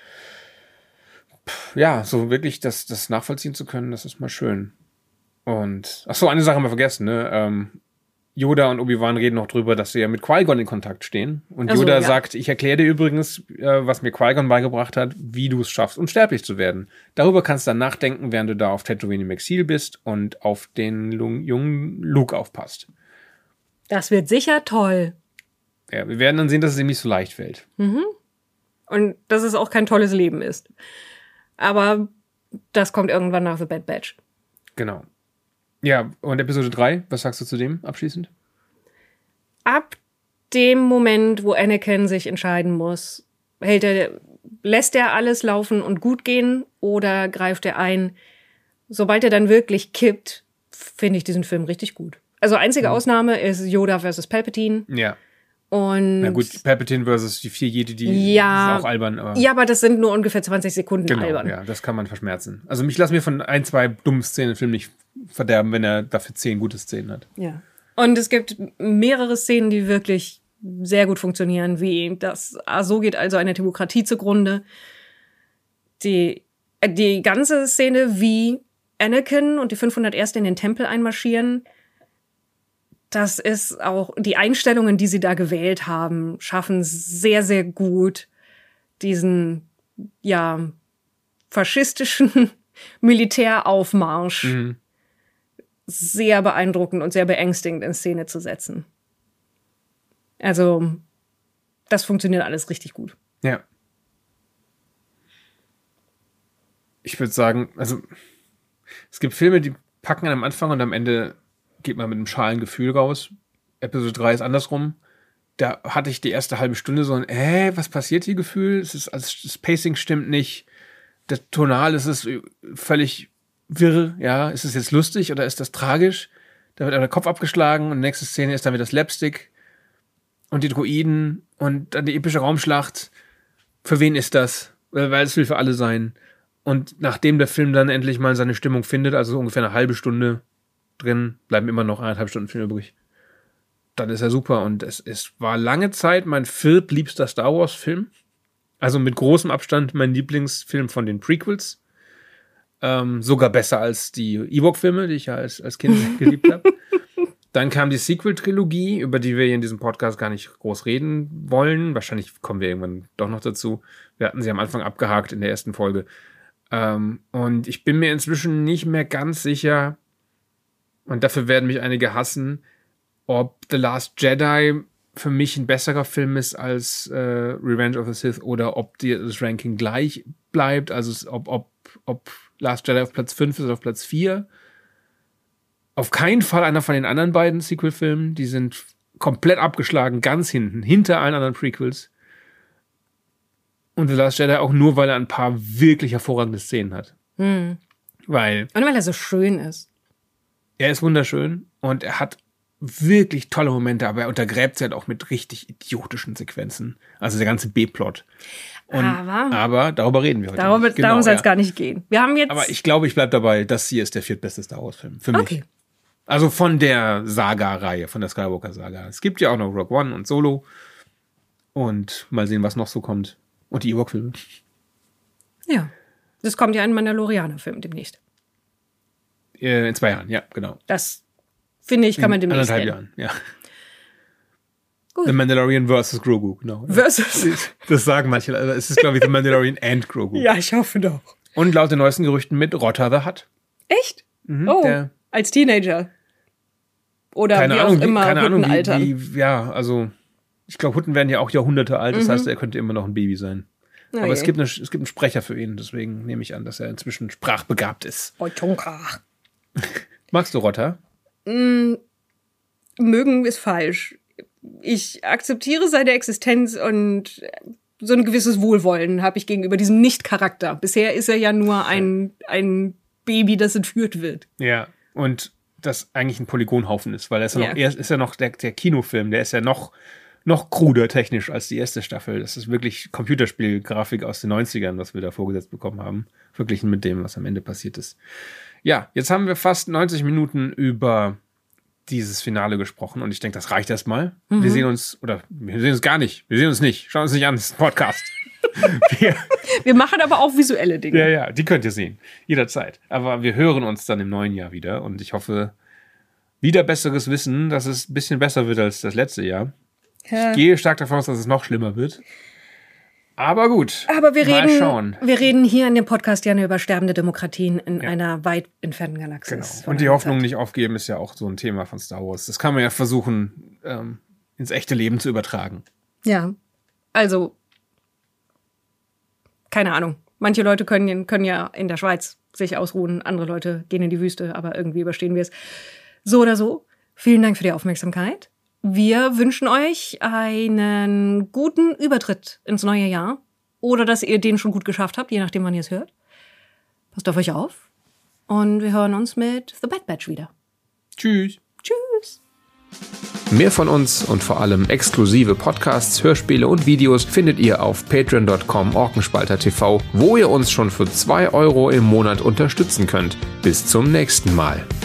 pff, ja, so wirklich das, das nachvollziehen zu können, das ist mal schön. Und, ach so, eine Sache haben wir vergessen, ne? Ähm, Yoda und Obi-Wan reden noch drüber, dass sie ja mit Qui-Gon in Kontakt stehen. Und also, Yoda ja. sagt, ich erkläre dir übrigens, äh, was mir Qui-Gon beigebracht hat, wie du es schaffst, unsterblich zu werden. Darüber kannst du dann nachdenken, während du da auf Tatooine im Exil bist und auf den Lu- jungen Luke aufpasst. Das wird sicher toll. Ja, wir werden dann sehen, dass es ihm nicht so leicht fällt. Mhm. Und dass es auch kein tolles Leben ist. Aber das kommt irgendwann nach The Bad Batch. Genau. Ja, und Episode drei, was sagst du zu dem abschließend? Ab dem Moment, wo Anakin sich entscheiden muss, hält er, lässt er alles laufen und gut gehen oder greift er ein? Sobald er dann wirklich kippt, finde ich diesen Film richtig gut. Also einzige mhm. Ausnahme ist Yoda versus Palpatine. Ja. Und na gut, Palpatine versus die vier Jedi, die ja, ist auch albern. Aber ja, aber das sind nur ungefähr zwanzig Sekunden genau, albern. Ja, das kann man verschmerzen. Also mich lass mir von ein, zwei dummen Szenen im Film nicht verderben, wenn er dafür zehn gute Szenen hat. Ja. Und es gibt mehrere Szenen, die wirklich sehr gut funktionieren, wie das, ah, so geht also eine Demokratie zugrunde. Die, die ganze Szene, wie Anakin und die fünfhundert Erste in den Tempel einmarschieren, das ist auch, die Einstellungen, die sie da gewählt haben, schaffen sehr, sehr gut diesen, ja, faschistischen Militäraufmarsch mhm. sehr beeindruckend und sehr beängstigend in Szene zu setzen. Also, das funktioniert alles richtig gut. Ja. Ich würde sagen, also, es gibt Filme, die packen am Anfang und am Ende geht man mit einem schalen Gefühl raus. Episode drei ist andersrum. Da hatte ich die erste halbe Stunde so ein, äh, was passiert hier Gefühl? Es ist, also das Pacing stimmt nicht. Das Tonal ist es völlig wirr, ja. Ist es jetzt lustig oder ist das tragisch? Da wird der Kopf abgeschlagen und die nächste Szene ist dann wieder Slapstick und die Droiden und dann die epische Raumschlacht. Für wen ist das? Weil es will für alle sein. Und nachdem der Film dann endlich mal seine Stimmung findet, also so ungefähr eine halbe Stunde drin, bleiben immer noch eineinhalb Stunden Film übrig. Dann ist er super. Und es, es war lange Zeit mein viertliebster Star Wars Film. Also mit großem Abstand mein Lieblingsfilm von den Prequels. Ähm, sogar besser als die Ewok-Filme, die ich ja als, als Kind geliebt habe. Dann kam die Sequel-Trilogie, über die wir hier in diesem Podcast gar nicht groß reden wollen. Wahrscheinlich kommen wir irgendwann doch noch dazu. Wir hatten sie am Anfang abgehakt in der ersten Folge. Ähm, und ich bin mir inzwischen nicht mehr ganz sicher, und dafür werden mich einige hassen, ob The Last Jedi für mich ein besserer Film ist als äh, Revenge of the Sith oder ob die, das Ranking gleich bleibt. Also es, ob, ob, ob Last Jedi auf Platz fünf ist oder auf Platz vier. Auf keinen Fall einer von den anderen beiden Sequel-Filmen. Die sind komplett abgeschlagen, ganz hinten, hinter allen anderen Prequels. Und The Last Jedi auch nur, weil er ein paar wirklich hervorragende Szenen hat. Hm. Weil Und weil er so schön ist. Er ist wunderschön und er hat wirklich tolle Momente, aber er untergräbt sie halt auch mit richtig idiotischen Sequenzen. Also der ganze B-Plot. Und, aber, aber darüber reden wir heute darüber, nicht. Genau, darum soll es ja. gar nicht gehen. Wir haben jetzt. Aber ich glaube, ich bleibe dabei, das hier ist der viertbeste Star Wars-Film. Für mich. Okay. Also von der Saga-Reihe, von der Skywalker-Saga. Es gibt ja auch noch Rogue One und Solo. Und mal sehen, was noch so kommt. Und die Ewok-Filme. Ja. Es kommt ja ein Mandalorianer-Film demnächst. Äh, in zwei Jahren, ja, genau. Das, finde ich, kann man in demnächst anderthalb sehen. Jahren, ja. Gut. The Mandalorian versus Grogu, genau. Versus. Das sagen manche. Also es ist, glaube ich, The Mandalorian and Grogu. Ja, ich hoffe doch. Und laut den neuesten Gerüchten mit Rotta the Hutt. Echt? Mhm, oh, der, als Teenager. Oder keine wie Ahnung, auch immer, wie, keine Ahnung, wie, Huttenalter. wie, ja, also ich glaube, Hutten werden ja auch Jahrhunderte alt, das Mhm. heißt, er könnte immer noch ein Baby sein. Na Aber je. es gibt, eine, es gibt einen Sprecher für ihn, deswegen nehme ich an, dass er inzwischen sprachbegabt ist. Oh, Tonka. Magst du Rotta? Mm, mögen ist falsch. Ich akzeptiere seine Existenz und so ein gewisses Wohlwollen habe ich gegenüber diesem Nicht-Charakter. Bisher ist er ja nur ein, ein Baby, das entführt wird. Ja. Und das eigentlich ein Polygonhaufen ist, weil er ist ja Ja. noch, er ist ja noch der, der Kinofilm, der ist ja noch, noch kruder technisch als die erste Staffel. Das ist wirklich Computerspielgrafik aus den neunzigern, was wir da vorgesetzt bekommen haben, verglichen mit dem, was am Ende passiert ist. Ja, jetzt haben wir fast neunzig Minuten über dieses Finale gesprochen und ich denke, das reicht erstmal. Mhm. Wir sehen uns, oder wir sehen uns gar nicht, wir sehen uns nicht, schauen uns nicht an, das ist ein Podcast. wir, Wir machen aber auch visuelle Dinge. ja, ja, die könnt ihr sehen, jederzeit. Aber wir hören uns dann im neuen Jahr wieder und ich hoffe, wieder besseres Wissen, dass es ein bisschen besser wird als das letzte Jahr. Ja. Ich gehe stark davon aus, dass es noch schlimmer wird. Aber gut, Aber wir mal reden, schauen. wir reden hier in dem Podcast ja nur über sterbende Demokratien in Ja. einer weit entfernten Galaxis. Genau. von Und die einer Hoffnung Zeit. nicht aufgeben ist ja auch so ein Thema von Star Wars. Das kann man ja versuchen, ähm, ins echte Leben zu übertragen. Ja, also, keine Ahnung. Manche Leute können, können ja in der Schweiz sich ausruhen, andere Leute gehen in die Wüste, aber irgendwie überstehen wir es. So oder so, vielen Dank für die Aufmerksamkeit. Wir wünschen euch einen guten Übertritt ins neue Jahr oder dass ihr den schon gut geschafft habt, je nachdem, wann ihr es hört. Passt auf euch auf und wir hören uns mit The Bad Batch wieder. Tschüss. Tschüss. Mehr von uns und vor allem exklusive Podcasts, Hörspiele und Videos findet ihr auf patreon punkt com Orkenspalter T V, wo ihr uns schon für zwei Euro im Monat unterstützen könnt. Bis zum nächsten Mal.